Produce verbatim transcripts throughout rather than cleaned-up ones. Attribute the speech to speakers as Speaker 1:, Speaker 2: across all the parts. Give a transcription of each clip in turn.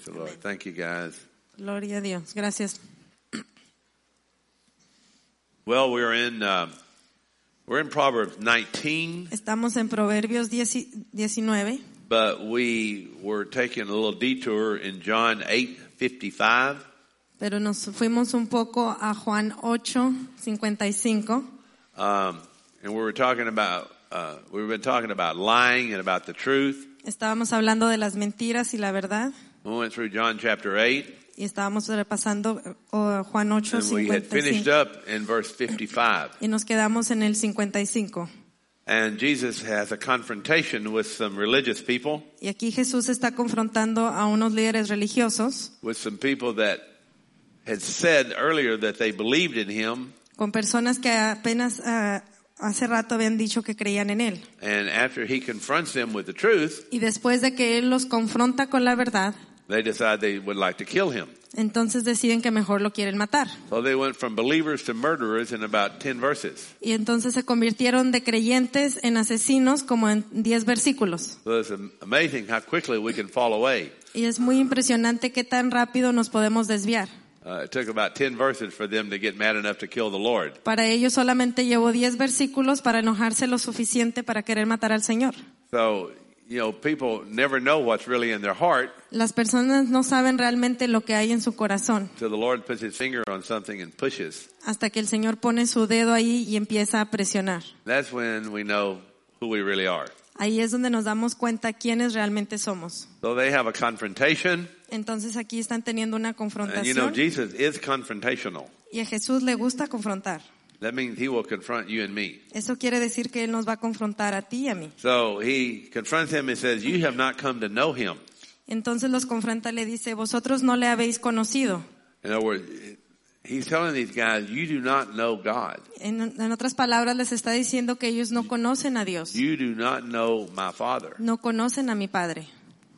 Speaker 1: the Lord. Thank you, guys.
Speaker 2: Gloria a Dios. Gracias.
Speaker 1: Well, we're in uh, we're in Proverbs nineteen.
Speaker 2: Estamos en Proverbios diecinueve.
Speaker 1: But we were taking a little detour in John eight fifty-five.
Speaker 2: Pero nos fuimos un poco a Juan ocho cincuenta y cinco.
Speaker 1: Um, and we were talking about uh, we've been talking about lying and about the truth.
Speaker 2: Estábamos hablando de las mentiras y la verdad.
Speaker 1: We went through John chapter eight.
Speaker 2: Y estábamos repasando uh, Juan ocho
Speaker 1: and we had
Speaker 2: cincuenta y
Speaker 1: finished
Speaker 2: cinco.
Speaker 1: up in verse fifty-five.
Speaker 2: Y nos quedamos en el cincuenta y cinco.
Speaker 1: And Jesus has a confrontation with some religious people.
Speaker 2: Y aquí Jesús está confrontando a unos líderes religiosos.
Speaker 1: With some people that had said earlier that they believed in him.
Speaker 2: Con personas que apenas uh, hace rato habían dicho que creían en él.
Speaker 1: And after he confronts them with the truth.
Speaker 2: Y después de que él los confronta con la verdad.
Speaker 1: They decide they would like to kill him.
Speaker 2: Entonces deciden que mejor lo quieren matar.
Speaker 1: So they went from believers to murderers in about ten verses.
Speaker 2: Y entonces se convirtieron de creyentes en asesinos como en diez versículos.
Speaker 1: So it's amazing how quickly we can fall away.
Speaker 2: Y es muy impresionante qué tan rápido nos podemos desviar.
Speaker 1: Uh, it took about ten verses for them to get mad enough to kill the Lord.
Speaker 2: Para ellos solamente llevó diez versículos para enojarse lo suficiente para querer matar al Señor.
Speaker 1: So, you know, people never know what's really in their heart.
Speaker 2: Las personas no saben realmente lo que hay en su corazón.
Speaker 1: So the Lord puts his finger on something and pushes.
Speaker 2: Hasta que el Señor pone su dedo ahí y empieza a presionar.
Speaker 1: That's when we know who we really are.
Speaker 2: Ahí es donde nos damos cuenta quiénes realmente somos.
Speaker 1: So they have a confrontation.
Speaker 2: Entonces aquí están teniendo una confrontación.
Speaker 1: And you know, Jesus is confrontational.
Speaker 2: Y a Jesús le gusta confrontar.
Speaker 1: That means he will confront you and me.
Speaker 2: Eso quiere decir que él nos va a confrontar a ti y a mí.
Speaker 1: So he confronts him and says, you have not come to know him.
Speaker 2: Entonces los confronta, le dice, vosotros no le habéis conocido.
Speaker 1: In other words, he's telling these guys, you do not know God.
Speaker 2: En, en otras palabras les está diciendo que ellos no conocen a Dios.
Speaker 1: You do not know my Father.
Speaker 2: No conocen a mi Padre.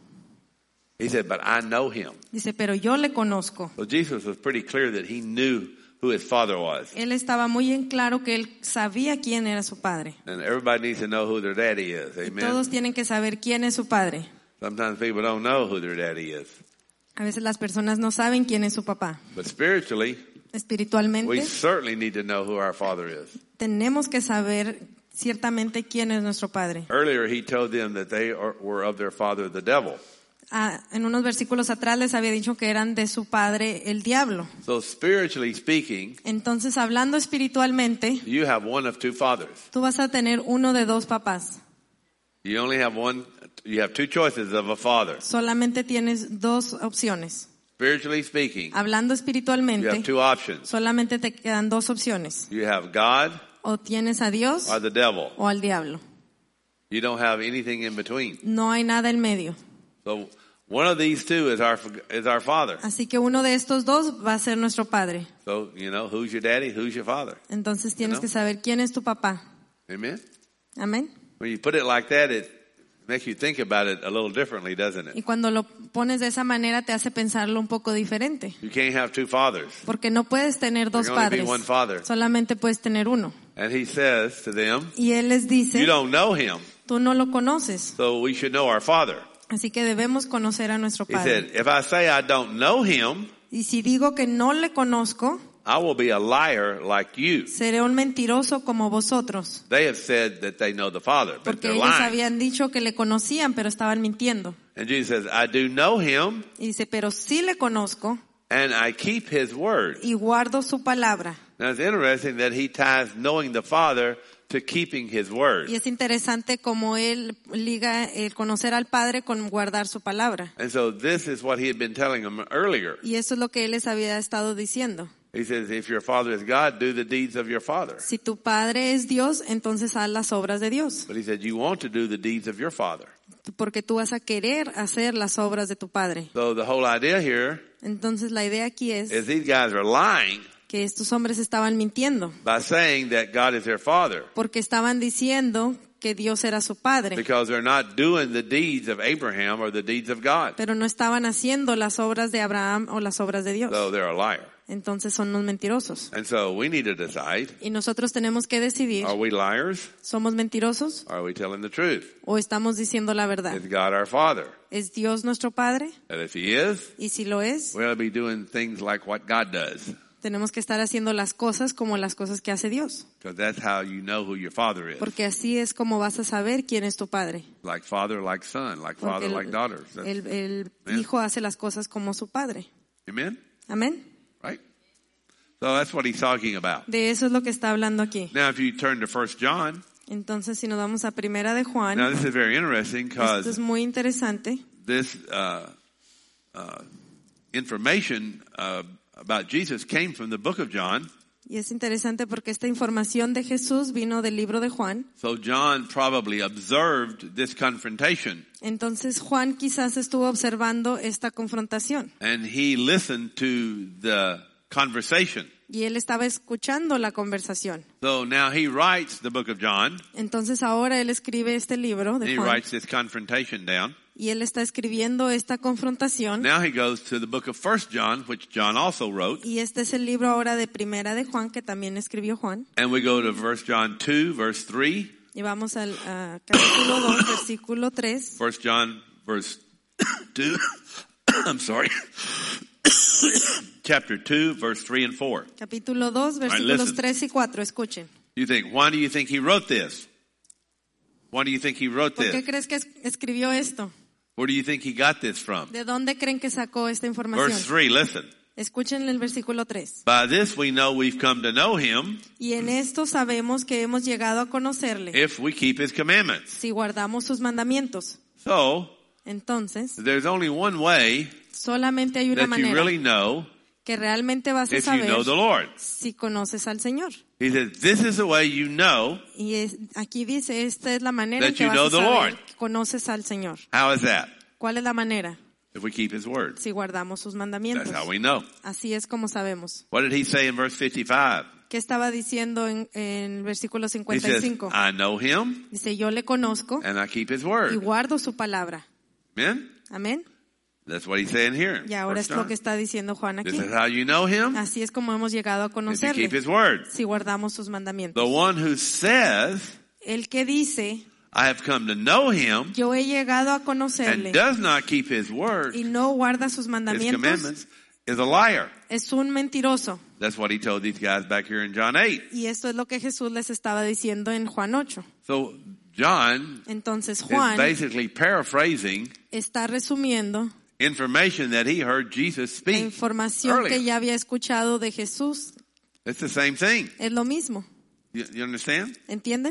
Speaker 1: He said, but I know him.
Speaker 2: Dice, pero yo le conozco.
Speaker 1: So Jesus was pretty clear that he knew who his father was.
Speaker 2: Él estaba muy en claro que él sabía quién era su padre.
Speaker 1: And everybody needs to know who their daddy is. Amen.
Speaker 2: Todos tienen que saber quién es su padre.
Speaker 1: Sometimes people don't know who their daddy is.
Speaker 2: A veces las personas no saben quién es su papá.
Speaker 1: But spiritually,
Speaker 2: Espiritualmente,
Speaker 1: we certainly need to know who our father is.
Speaker 2: tenemos que saber ciertamente quién es nuestro padre.
Speaker 1: Earlier he told them that they are, were of their father, the devil.
Speaker 2: Ah, en unos versículos atrás les había dicho que eran de su padre el diablo.
Speaker 1: So spiritually speaking,
Speaker 2: Entonces, hablando espiritualmente,
Speaker 1: you have one of two fathers.
Speaker 2: tú vas a tener uno de dos papás.
Speaker 1: You only have one, you have two choices of a father.
Speaker 2: Solamente tienes dos opciones.
Speaker 1: Spiritually speaking,
Speaker 2: Hablando
Speaker 1: you
Speaker 2: espiritualmente,
Speaker 1: have two options.
Speaker 2: solamente te quedan dos opciones.
Speaker 1: You have God
Speaker 2: O tienes a Dios
Speaker 1: or the devil.
Speaker 2: o al diablo.
Speaker 1: You don't have anything in between.
Speaker 2: No hay nada en medio.
Speaker 1: So one of these two is our is our father.
Speaker 2: Así que uno de estos dos va a ser nuestro padre.
Speaker 1: So, you know, who's your daddy? Who's your father?
Speaker 2: Entonces tienes
Speaker 1: ¿No?
Speaker 2: que saber quién es tu papá.
Speaker 1: Amen?
Speaker 2: Amén.
Speaker 1: When you put it like that, it makes you think about it a little differently, doesn't
Speaker 2: Y
Speaker 1: it?
Speaker 2: cuando lo pones de esa manera te hace pensarlo un poco diferente.
Speaker 1: You can't have two fathers.
Speaker 2: Porque no puedes tener dos
Speaker 1: There can only be
Speaker 2: padres.
Speaker 1: one father.
Speaker 2: Solamente puedes tener uno.
Speaker 1: And he says to them,
Speaker 2: Y él les
Speaker 1: you
Speaker 2: dice,
Speaker 1: don't know him,
Speaker 2: tú no lo conoces.
Speaker 1: so we should know our father.
Speaker 2: Así que debemos conocer a nuestro
Speaker 1: He said,
Speaker 2: padre.
Speaker 1: if I say I don't know him,
Speaker 2: Y si digo que no le conozco,
Speaker 1: I will be a liar like you.
Speaker 2: seré un mentiroso como vosotros.
Speaker 1: They have said that they know the Father, but
Speaker 2: Porque
Speaker 1: they're
Speaker 2: ellos
Speaker 1: lying.
Speaker 2: habían dicho que le conocían, pero estaban mintiendo.
Speaker 1: And Jesus says, I do know him,
Speaker 2: Y dice, pero sí le conozco
Speaker 1: and I keep his word.
Speaker 2: y guardo su palabra.
Speaker 1: Now it's interesting that he ties knowing the Father to keeping his word.
Speaker 2: Y es interesante como él liga el conocer al Padre con guardar su palabra.
Speaker 1: And so this is what he had been telling them earlier.
Speaker 2: Y eso es lo que él les había estado diciendo.
Speaker 1: He says, if your father is God, do the deeds of your father.
Speaker 2: Si tu Padre es Dios, entonces haz las obras de Dios.
Speaker 1: But he said, you want to do the deeds of your father.
Speaker 2: Porque tú vas a querer hacer las obras de tu Padre.
Speaker 1: So the whole idea here
Speaker 2: Entonces la idea aquí es
Speaker 1: is these guys are lying
Speaker 2: que estos hombres estaban mintiendo.
Speaker 1: by saying that God is their father,
Speaker 2: Porque estaban diciendo que Dios era su Padre.
Speaker 1: because they're not doing the deeds of Abraham or the deeds of God.
Speaker 2: Pero no estaban haciendo las obras de Abraham o las obras de Dios.
Speaker 1: So they're a liar.
Speaker 2: entonces son unos mentirosos.
Speaker 1: And so we need to decide,
Speaker 2: Y nosotros tenemos que decidir,
Speaker 1: are we liars?
Speaker 2: ¿somos mentirosos
Speaker 1: Or are we telling the truth?
Speaker 2: o estamos diciendo la verdad?
Speaker 1: Is God our Father?
Speaker 2: ¿Es Dios nuestro Padre?
Speaker 1: And if He is,
Speaker 2: Y si lo es,
Speaker 1: we ought to be doing things like what God does.
Speaker 2: tenemos que estar haciendo las cosas como las cosas que hace Dios.
Speaker 1: Because that's how you know who your Father is.
Speaker 2: Porque así es como vas a saber quién es tu Padre.
Speaker 1: Like father, like son, like
Speaker 2: Porque
Speaker 1: father, like
Speaker 2: el,
Speaker 1: daughters. That's-
Speaker 2: el, el
Speaker 1: Amen.
Speaker 2: hijo hace las cosas como su Padre.
Speaker 1: Amen?
Speaker 2: Amén.
Speaker 1: Right? So that's what he's talking about.
Speaker 2: De eso es lo que está hablando aquí.
Speaker 1: Now if you turn to First John,
Speaker 2: Entonces, si nos vamos a Primera de Juan,
Speaker 1: now this is very interesting
Speaker 2: esto
Speaker 1: because
Speaker 2: es muy interesante.
Speaker 1: this uh, uh, information uh, about Jesus came from the book of John.
Speaker 2: Y es interesante porque esta información de Jesús vino del libro de Juan.
Speaker 1: So John probably observed this confrontation
Speaker 2: Entonces Juan quizás estuvo observando esta confrontación
Speaker 1: and he listened to the conversation.
Speaker 2: y él estaba escuchando la conversación.
Speaker 1: So now he writes the book of John.
Speaker 2: Entonces ahora él escribe este libro
Speaker 1: And
Speaker 2: de
Speaker 1: he
Speaker 2: Juan
Speaker 1: writes this confrontation down.
Speaker 2: y él está escribiendo esta confrontación.
Speaker 1: Now he goes to the book of First John, which John also wrote.
Speaker 2: Y este es el libro ahora de Primera de Juan que también escribió Juan.
Speaker 1: And we go to First John two, verse three.
Speaker 2: Y vamos al a capítulo dos, versículo tres.
Speaker 1: First John, verse two. I'm sorry. Chapter two, verse three and four.
Speaker 2: Capítulo dos,
Speaker 1: right,
Speaker 2: versículos
Speaker 1: listen.
Speaker 2: tres y cuatro. Escuchen.
Speaker 1: You think, why do you think he wrote this? Why do you think he wrote
Speaker 2: ¿Por qué
Speaker 1: this?
Speaker 2: crees que es- escribió esto?
Speaker 1: Where do you think he got this from?
Speaker 2: ¿De dónde creen que sacó esta información?
Speaker 1: Verse three, listen.
Speaker 2: Escuchen el versículo tres.
Speaker 1: By this we know we've come to know him
Speaker 2: Y en esto sabemos que hemos llegado a conocerle
Speaker 1: if we keep his commandments.
Speaker 2: si guardamos sus mandamientos.
Speaker 1: So,
Speaker 2: Entonces,
Speaker 1: there's only one way
Speaker 2: solamente hay una
Speaker 1: that you
Speaker 2: manera
Speaker 1: really know
Speaker 2: que realmente vas a
Speaker 1: if you
Speaker 2: saber
Speaker 1: know the Lord.
Speaker 2: si conoces al Señor.
Speaker 1: He says, this is the way you know.
Speaker 2: Y es- aquí dice, esta es la manera en
Speaker 1: That
Speaker 2: que
Speaker 1: you
Speaker 2: vas
Speaker 1: know
Speaker 2: a
Speaker 1: the
Speaker 2: saber
Speaker 1: Lord.
Speaker 2: que conoces al Señor.
Speaker 1: How is that?
Speaker 2: ¿Cuál es la manera?
Speaker 1: If we keep his word.
Speaker 2: Si guardamos sus mandamientos.
Speaker 1: That's how we know.
Speaker 2: Así es como sabemos.
Speaker 1: What did he say in verse fifty-five?
Speaker 2: ¿Qué estaba diciendo en, en el versículo
Speaker 1: He
Speaker 2: cincuenta y
Speaker 1: says,
Speaker 2: cinco?
Speaker 1: I know him
Speaker 2: Dice, yo le conozco
Speaker 1: and I keep his
Speaker 2: y
Speaker 1: word.
Speaker 2: guardo su palabra.
Speaker 1: Amen?
Speaker 2: Amén.
Speaker 1: That's what he's saying here.
Speaker 2: Y ahora
Speaker 1: First
Speaker 2: es lo
Speaker 1: John.
Speaker 2: que está diciendo Juan
Speaker 1: This
Speaker 2: aquí.
Speaker 1: is how you know him
Speaker 2: Así es como hemos llegado a
Speaker 1: if you
Speaker 2: conocerle,
Speaker 1: keep his word.
Speaker 2: si guardamos sus
Speaker 1: The
Speaker 2: mandamientos.
Speaker 1: one who says,
Speaker 2: El que dice,
Speaker 1: I have come to know him
Speaker 2: yo he llegado a
Speaker 1: and
Speaker 2: conocerle
Speaker 1: does not keep his word,
Speaker 2: y no guarda sus
Speaker 1: his
Speaker 2: mandamientos,
Speaker 1: commandments, is a liar.
Speaker 2: es un mentiroso.
Speaker 1: That's what he told these guys back here in John eight.
Speaker 2: Y esto es lo que Jesús les estaba diciendo en Juan ocho.
Speaker 1: So John
Speaker 2: Entonces
Speaker 1: is
Speaker 2: Juan
Speaker 1: basically paraphrasing
Speaker 2: está resumiendo
Speaker 1: information that he heard Jesus
Speaker 2: la
Speaker 1: speak
Speaker 2: información que
Speaker 1: earlier.
Speaker 2: ya había escuchado de Jesús.
Speaker 1: It's the same thing.
Speaker 2: Es lo mismo.
Speaker 1: You, you understand?
Speaker 2: ¿Entienden?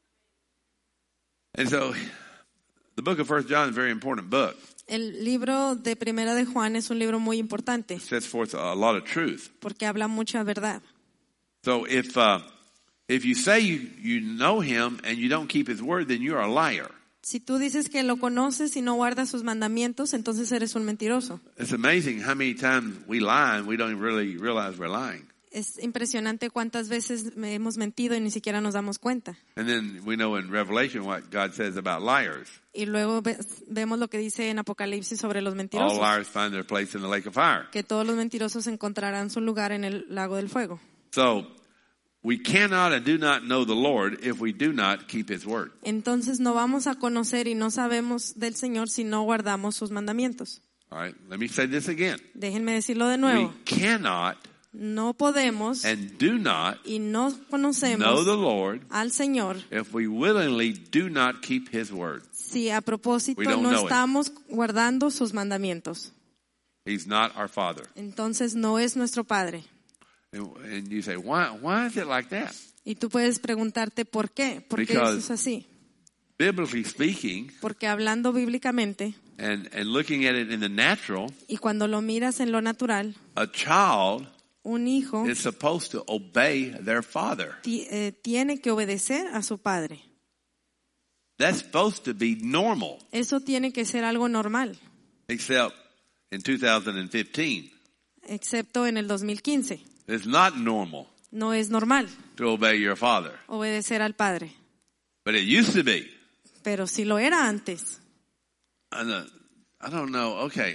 Speaker 1: And so the book of First John is a very important book.
Speaker 2: El libro de Primera de Juan es un libro muy importante
Speaker 1: It sets forth a lot of truth.
Speaker 2: porque habla mucha verdad.
Speaker 1: So if uh, if you say you, you know him and you don't keep his word, then you're a liar.
Speaker 2: Si tú dices que lo conoces y no guardas sus mandamientos, entonces eres un mentiroso.
Speaker 1: It's amazing how many times we lie and we don't really realize we're lying.
Speaker 2: Es impresionante cuántas veces me hemos mentido y ni siquiera nos damos cuenta.
Speaker 1: And then we know in Revelation what God says about liars.
Speaker 2: Y luego ve- vemos lo que dice en Apocalipsis sobre los
Speaker 1: All
Speaker 2: mentirosos.
Speaker 1: liars find their place in the lake of fire.
Speaker 2: Que todos los mentirosos encontrarán su lugar en el lago del fuego.
Speaker 1: So we cannot and do not know the Lord if we do not keep his word.
Speaker 2: Entonces no vamos a conocer y no sabemos del Señor si no guardamos sus mandamientos.
Speaker 1: All right, let me say this again.
Speaker 2: Déjenme decirlo de
Speaker 1: We
Speaker 2: nuevo.
Speaker 1: cannot
Speaker 2: No podemos
Speaker 1: and do not
Speaker 2: y no
Speaker 1: know
Speaker 2: conocemos
Speaker 1: the Lord
Speaker 2: al Señor
Speaker 1: if we willingly do not keep his word.
Speaker 2: si a propósito
Speaker 1: We don't
Speaker 2: no
Speaker 1: know him.
Speaker 2: estamos guardando sus mandamientos.
Speaker 1: He's not our Father.
Speaker 2: Entonces no es nuestro Padre.
Speaker 1: And, and you say, why, why is it like that?
Speaker 2: Y tú puedes preguntarte por qué. ¿Por qué
Speaker 1: Because-
Speaker 2: eso es así?
Speaker 1: Biblically speaking,
Speaker 2: Porque hablando bíblicamente
Speaker 1: and, and looking at it in the natural,
Speaker 2: y cuando lo miras en lo natural,
Speaker 1: a child
Speaker 2: un hijo
Speaker 1: is supposed to obey their father.
Speaker 2: ti- eh, tiene que obedecer a su padre.
Speaker 1: That's supposed to be normal,
Speaker 2: Eso tiene que ser algo normal,
Speaker 1: except in two thousand fifteen.
Speaker 2: excepto en el dos mil quince.
Speaker 1: It's not normal
Speaker 2: No es normal
Speaker 1: to obey your father,
Speaker 2: obedecer al padre,
Speaker 1: but it used to be.
Speaker 2: pero sí lo era antes.
Speaker 1: And, uh, I don't know. Okay,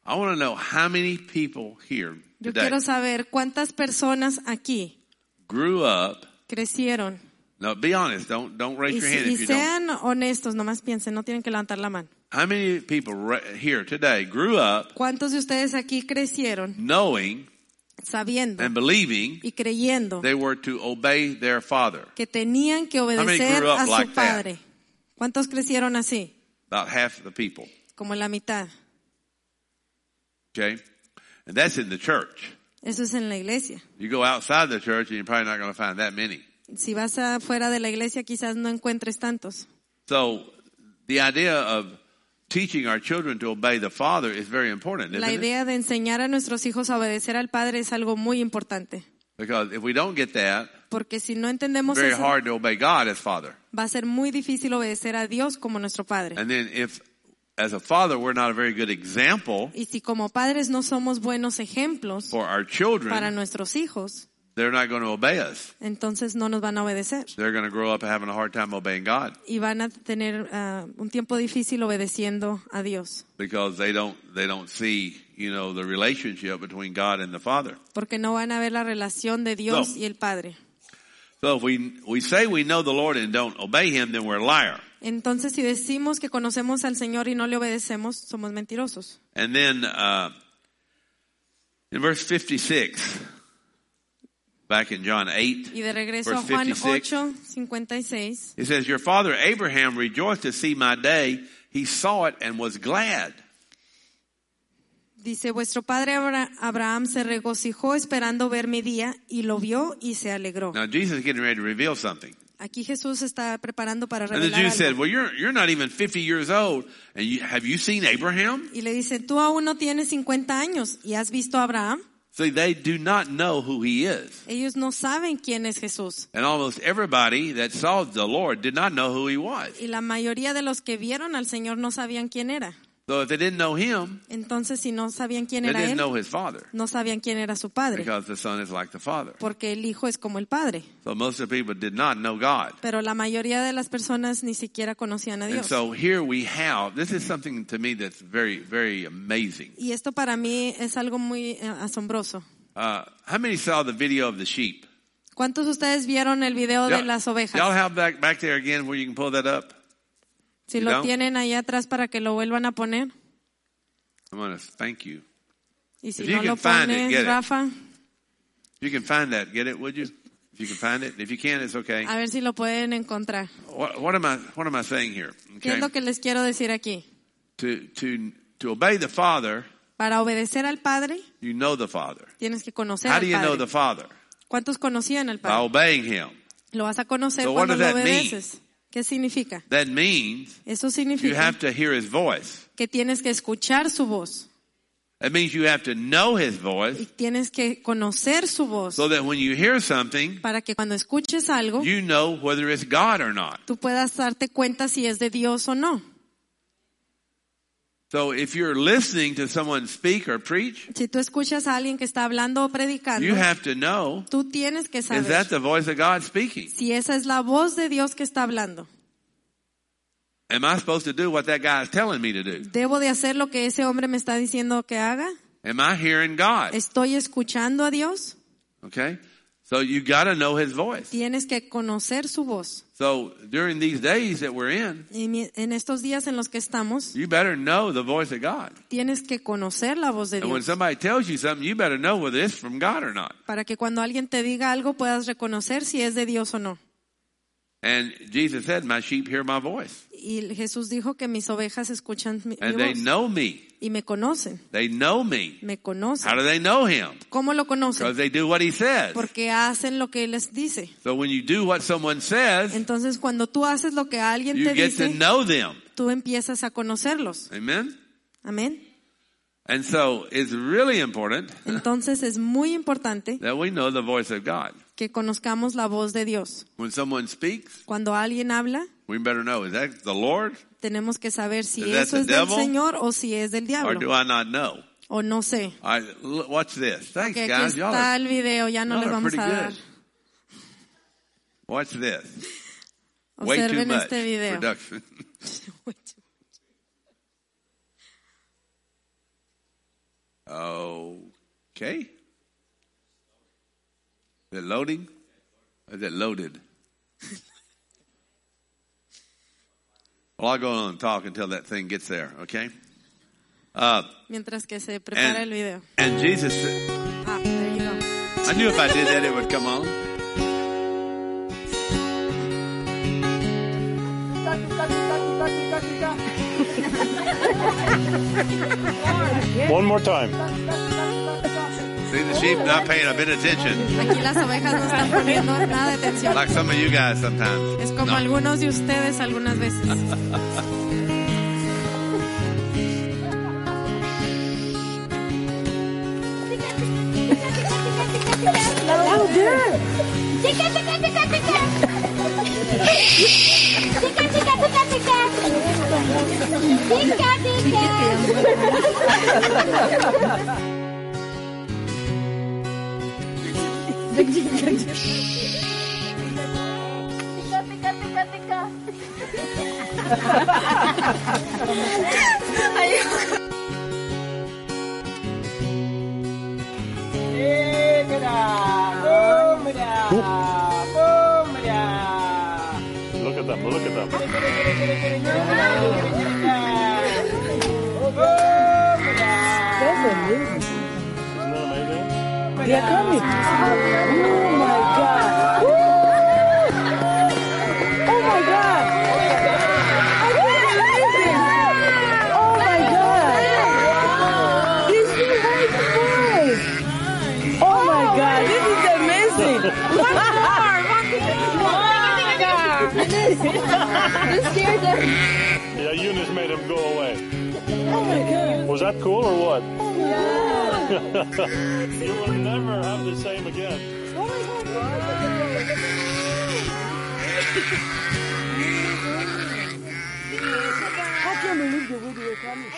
Speaker 1: I want to know how many people here
Speaker 2: Yo
Speaker 1: today
Speaker 2: quiero saber cuántas personas aquí
Speaker 1: grew up.
Speaker 2: crecieron.
Speaker 1: No, be honest. Don't don't raise
Speaker 2: Y,
Speaker 1: your
Speaker 2: si-
Speaker 1: hand
Speaker 2: y
Speaker 1: if you don't.
Speaker 2: sean honestos, nomás piensen, no tienen que levantar la mano.
Speaker 1: How many people ra- here today grew up
Speaker 2: ¿Cuántos de ustedes aquí crecieron
Speaker 1: knowing
Speaker 2: sabiendo
Speaker 1: and believing
Speaker 2: y creyendo
Speaker 1: they were to obey their father?
Speaker 2: que tenían que
Speaker 1: many
Speaker 2: obedecer
Speaker 1: grew up
Speaker 2: a su
Speaker 1: like that?
Speaker 2: padre? ¿Cuántos crecieron así?
Speaker 1: About half the people.
Speaker 2: Como la mitad.
Speaker 1: Okay, and that's in the church.
Speaker 2: Eso es en la iglesia.
Speaker 1: You go outside the church, and you're probably not going to find that many.
Speaker 2: Si vas afuera de la iglesia, quizás no encuentres tantos.
Speaker 1: So, the idea of teaching our children to obey the father is very important, isn't
Speaker 2: La
Speaker 1: it?
Speaker 2: idea de enseñar a nuestros hijos a obedecer al padre es algo muy importante.
Speaker 1: Because if we don't get that,
Speaker 2: Porque si no entendemos
Speaker 1: very
Speaker 2: eso,
Speaker 1: hard to obey God as father.
Speaker 2: va a ser muy difícil obedecer a Dios como nuestro padre.
Speaker 1: And then if, as a father, we're not a very good example
Speaker 2: Y si como padres no somos buenos ejemplos
Speaker 1: for our
Speaker 2: para
Speaker 1: children,
Speaker 2: nuestros hijos,
Speaker 1: they're not going to obey us.
Speaker 2: entonces no nos van a obedecer.
Speaker 1: They're going to grow up having a hard time obeying God
Speaker 2: Y van a tener ah, un tiempo difícil obedeciendo a Dios.
Speaker 1: because they don't they don't see, you know, the relationship between God and the Father.
Speaker 2: Porque no van a ver la relación de Dios
Speaker 1: No.
Speaker 2: y el Padre.
Speaker 1: So if we we say we know the Lord and don't obey Him, then we're a liar.
Speaker 2: Entonces, si decimos que conocemos al Señor y no le obedecemos, somos mentirosos.
Speaker 1: And then uh, in verse fifty-six, back in John eight,
Speaker 2: Y de regreso a
Speaker 1: verse
Speaker 2: Juan
Speaker 1: fifty-six,
Speaker 2: ocho, cincuenta y seis.
Speaker 1: it says, "Your father Abraham rejoiced to see my day. He saw it and was glad."
Speaker 2: Dice, vuestro padre Abra- Abraham se regocijó esperando ver mi día y lo vio y se alegró.
Speaker 1: Now Jesus is getting ready to reveal something.
Speaker 2: Aquí Jesús está preparando para
Speaker 1: And the
Speaker 2: revelar
Speaker 1: Jews said,
Speaker 2: algo.
Speaker 1: "Well, you're you're not even fifty years old, and you, have you seen Abraham?"
Speaker 2: Y le dice, tú aún no tienes cincuenta años y has visto a Abraham.
Speaker 1: See, they do not know who he is.
Speaker 2: Ellos no saben quién es Jesús.
Speaker 1: And almost everybody that saw the Lord did not know who he was.
Speaker 2: Y la mayoría de los que vieron al Señor no sabían quién era.
Speaker 1: So if they didn't know him,
Speaker 2: Entonces, si no sabían quién
Speaker 1: they
Speaker 2: era
Speaker 1: didn't
Speaker 2: él,
Speaker 1: know his father,
Speaker 2: no sabían quién era su padre.
Speaker 1: because the son is like the father.
Speaker 2: Porque el hijo es como el padre.
Speaker 1: So most of the people did not know God.
Speaker 2: Pero la mayoría de las personas ni siquiera conocían a
Speaker 1: And
Speaker 2: Dios.
Speaker 1: so here we have, this is something to me that's very, very amazing.
Speaker 2: Y esto para mí es algo muy eh, asombroso.
Speaker 1: Uh, how many saw the video of the sheep?
Speaker 2: ¿Cuántos de ustedes vieron el video de las ovejas?
Speaker 1: Y'all have back, back there again where you can pull that up?
Speaker 2: Si
Speaker 1: you
Speaker 2: lo
Speaker 1: don't?
Speaker 2: tienen ahí atrás para que lo vuelvan a poner.
Speaker 1: I'm going to thank you.
Speaker 2: Y si
Speaker 1: If you
Speaker 2: no
Speaker 1: can
Speaker 2: lo
Speaker 1: find it,
Speaker 2: pones,
Speaker 1: get it.
Speaker 2: Rafa,
Speaker 1: If you can find that, get it, would you? If you can find it. If you can't, it's okay.
Speaker 2: a ver si lo pueden encontrar.
Speaker 1: What, what am I, what am I saying here?
Speaker 2: ¿Qué es
Speaker 1: Okay.
Speaker 2: lo que les quiero decir aquí?
Speaker 1: To, to, to obey the Father,
Speaker 2: Para obedecer al Padre,
Speaker 1: you know the Father.
Speaker 2: tienes que conocer
Speaker 1: How
Speaker 2: al
Speaker 1: do you know the
Speaker 2: Padre.
Speaker 1: Father?
Speaker 2: ¿Cuántos conocían al
Speaker 1: By
Speaker 2: Padre?
Speaker 1: obeying Him.
Speaker 2: Lo vas a conocer
Speaker 1: So what
Speaker 2: cuando
Speaker 1: does
Speaker 2: lo
Speaker 1: that mean?
Speaker 2: obedeces. ¿Qué significa?
Speaker 1: That means
Speaker 2: Eso
Speaker 1: you
Speaker 2: significa
Speaker 1: have to hear His voice.
Speaker 2: que tienes que escuchar su voz
Speaker 1: That means you have to know His
Speaker 2: y
Speaker 1: voice
Speaker 2: tienes que conocer su voz
Speaker 1: so that when you hear something,
Speaker 2: para que cuando escuches algo,
Speaker 1: you know whether it's God or not.
Speaker 2: tú puedas darte cuenta si es de Dios o no.
Speaker 1: So if you're listening to someone speak or preach,
Speaker 2: Si tú escuchas a alguien que está hablando o predicando,
Speaker 1: you have to know,
Speaker 2: tú tienes que
Speaker 1: is that
Speaker 2: saber
Speaker 1: the voice of God speaking?
Speaker 2: si esa es la voz de Dios que está hablando.
Speaker 1: Am I supposed to do what that guy is telling me to do?
Speaker 2: ¿Debo de hacer lo que ese hombre me está diciendo que haga?
Speaker 1: Am I hearing God?
Speaker 2: ¿Estoy escuchando a Dios?
Speaker 1: Okay? So you got to know His voice.
Speaker 2: Tienes que conocer su voz.
Speaker 1: So during these days that we're in,
Speaker 2: Y mi- en estos días en los que estamos,
Speaker 1: you better know the voice of God.
Speaker 2: tienes que conocer la voz de
Speaker 1: And when
Speaker 2: Dios.
Speaker 1: somebody tells you something, you better know whether it's from God or not.
Speaker 2: Para que cuando alguien te diga algo puedas reconocer si es de Dios o no.
Speaker 1: And Jesus said, my sheep hear my voice.
Speaker 2: Y Jesús dijo que mis ovejas escuchan mi, mi
Speaker 1: And they
Speaker 2: voz
Speaker 1: know me.
Speaker 2: y me conocen.
Speaker 1: They know me.
Speaker 2: Me
Speaker 1: How
Speaker 2: conocen.
Speaker 1: do they know Him?
Speaker 2: ¿Cómo lo
Speaker 1: Because
Speaker 2: conocen?
Speaker 1: they do what He says.
Speaker 2: Porque hacen lo que Él les dice.
Speaker 1: So when you do what someone says,
Speaker 2: Entonces cuando tú haces lo que alguien
Speaker 1: you
Speaker 2: te
Speaker 1: get to
Speaker 2: dice,
Speaker 1: know them.
Speaker 2: tú empiezas a conocerlos.
Speaker 1: Amen?
Speaker 2: Amén.
Speaker 1: And so it's really important
Speaker 2: Entonces es muy importante
Speaker 1: that we know the voice of God.
Speaker 2: que conozcamos la voz de Dios.
Speaker 1: When someone speaks,
Speaker 2: Cuando alguien habla,
Speaker 1: we better know, is that the Lord
Speaker 2: tenemos que saber si
Speaker 1: Is that
Speaker 2: eso
Speaker 1: the
Speaker 2: es del
Speaker 1: devil?
Speaker 2: Señor o si es del
Speaker 1: or
Speaker 2: diablo.
Speaker 1: do I not know?
Speaker 2: O no sé.
Speaker 1: All right, look, watch this. Thanks,
Speaker 2: Que aquí
Speaker 1: guys. Y'all
Speaker 2: está
Speaker 1: are,
Speaker 2: el video, ya no
Speaker 1: y'all
Speaker 2: les
Speaker 1: are
Speaker 2: vamos
Speaker 1: pretty
Speaker 2: a dar.
Speaker 1: good. Watch this. Way too
Speaker 2: Observen
Speaker 1: much
Speaker 2: este video.
Speaker 1: production. Okay. Is it loading? Or is it loaded? Well, I'll go on and talk until that thing gets there, okay? Uh,
Speaker 2: Mientras que se prepara
Speaker 1: and,
Speaker 2: el video.
Speaker 1: and Jesus said,
Speaker 2: Ah, there you go.
Speaker 1: I knew if I did that it would come on.
Speaker 3: One more time.
Speaker 1: See, the sheep not paying a bit of attention,
Speaker 2: Aquí las ovejas no están poniendo nada de atención.
Speaker 1: like some of you guys sometimes.
Speaker 2: Es como
Speaker 1: No.
Speaker 2: algunos de ustedes algunas veces.
Speaker 4: Chica, chica, chica, chica. Chica, chica, chica, chica. Chica, chica. Chica, chica, chica,
Speaker 3: Look at them, look at them. Isn't that amazing?
Speaker 5: They are coming. Oh my God. Woo! Oh my God. I can't believe it. Oh my God. Did you hear the voice? Oh my God. This is amazing. One more.
Speaker 4: You scared them.
Speaker 3: Yeah, Eunice made him go away.
Speaker 5: Oh my God.
Speaker 3: Was that cool or what?
Speaker 5: Yeah.
Speaker 3: You will never have the same again.
Speaker 5: Oh my God. I can't believe the way they were coming.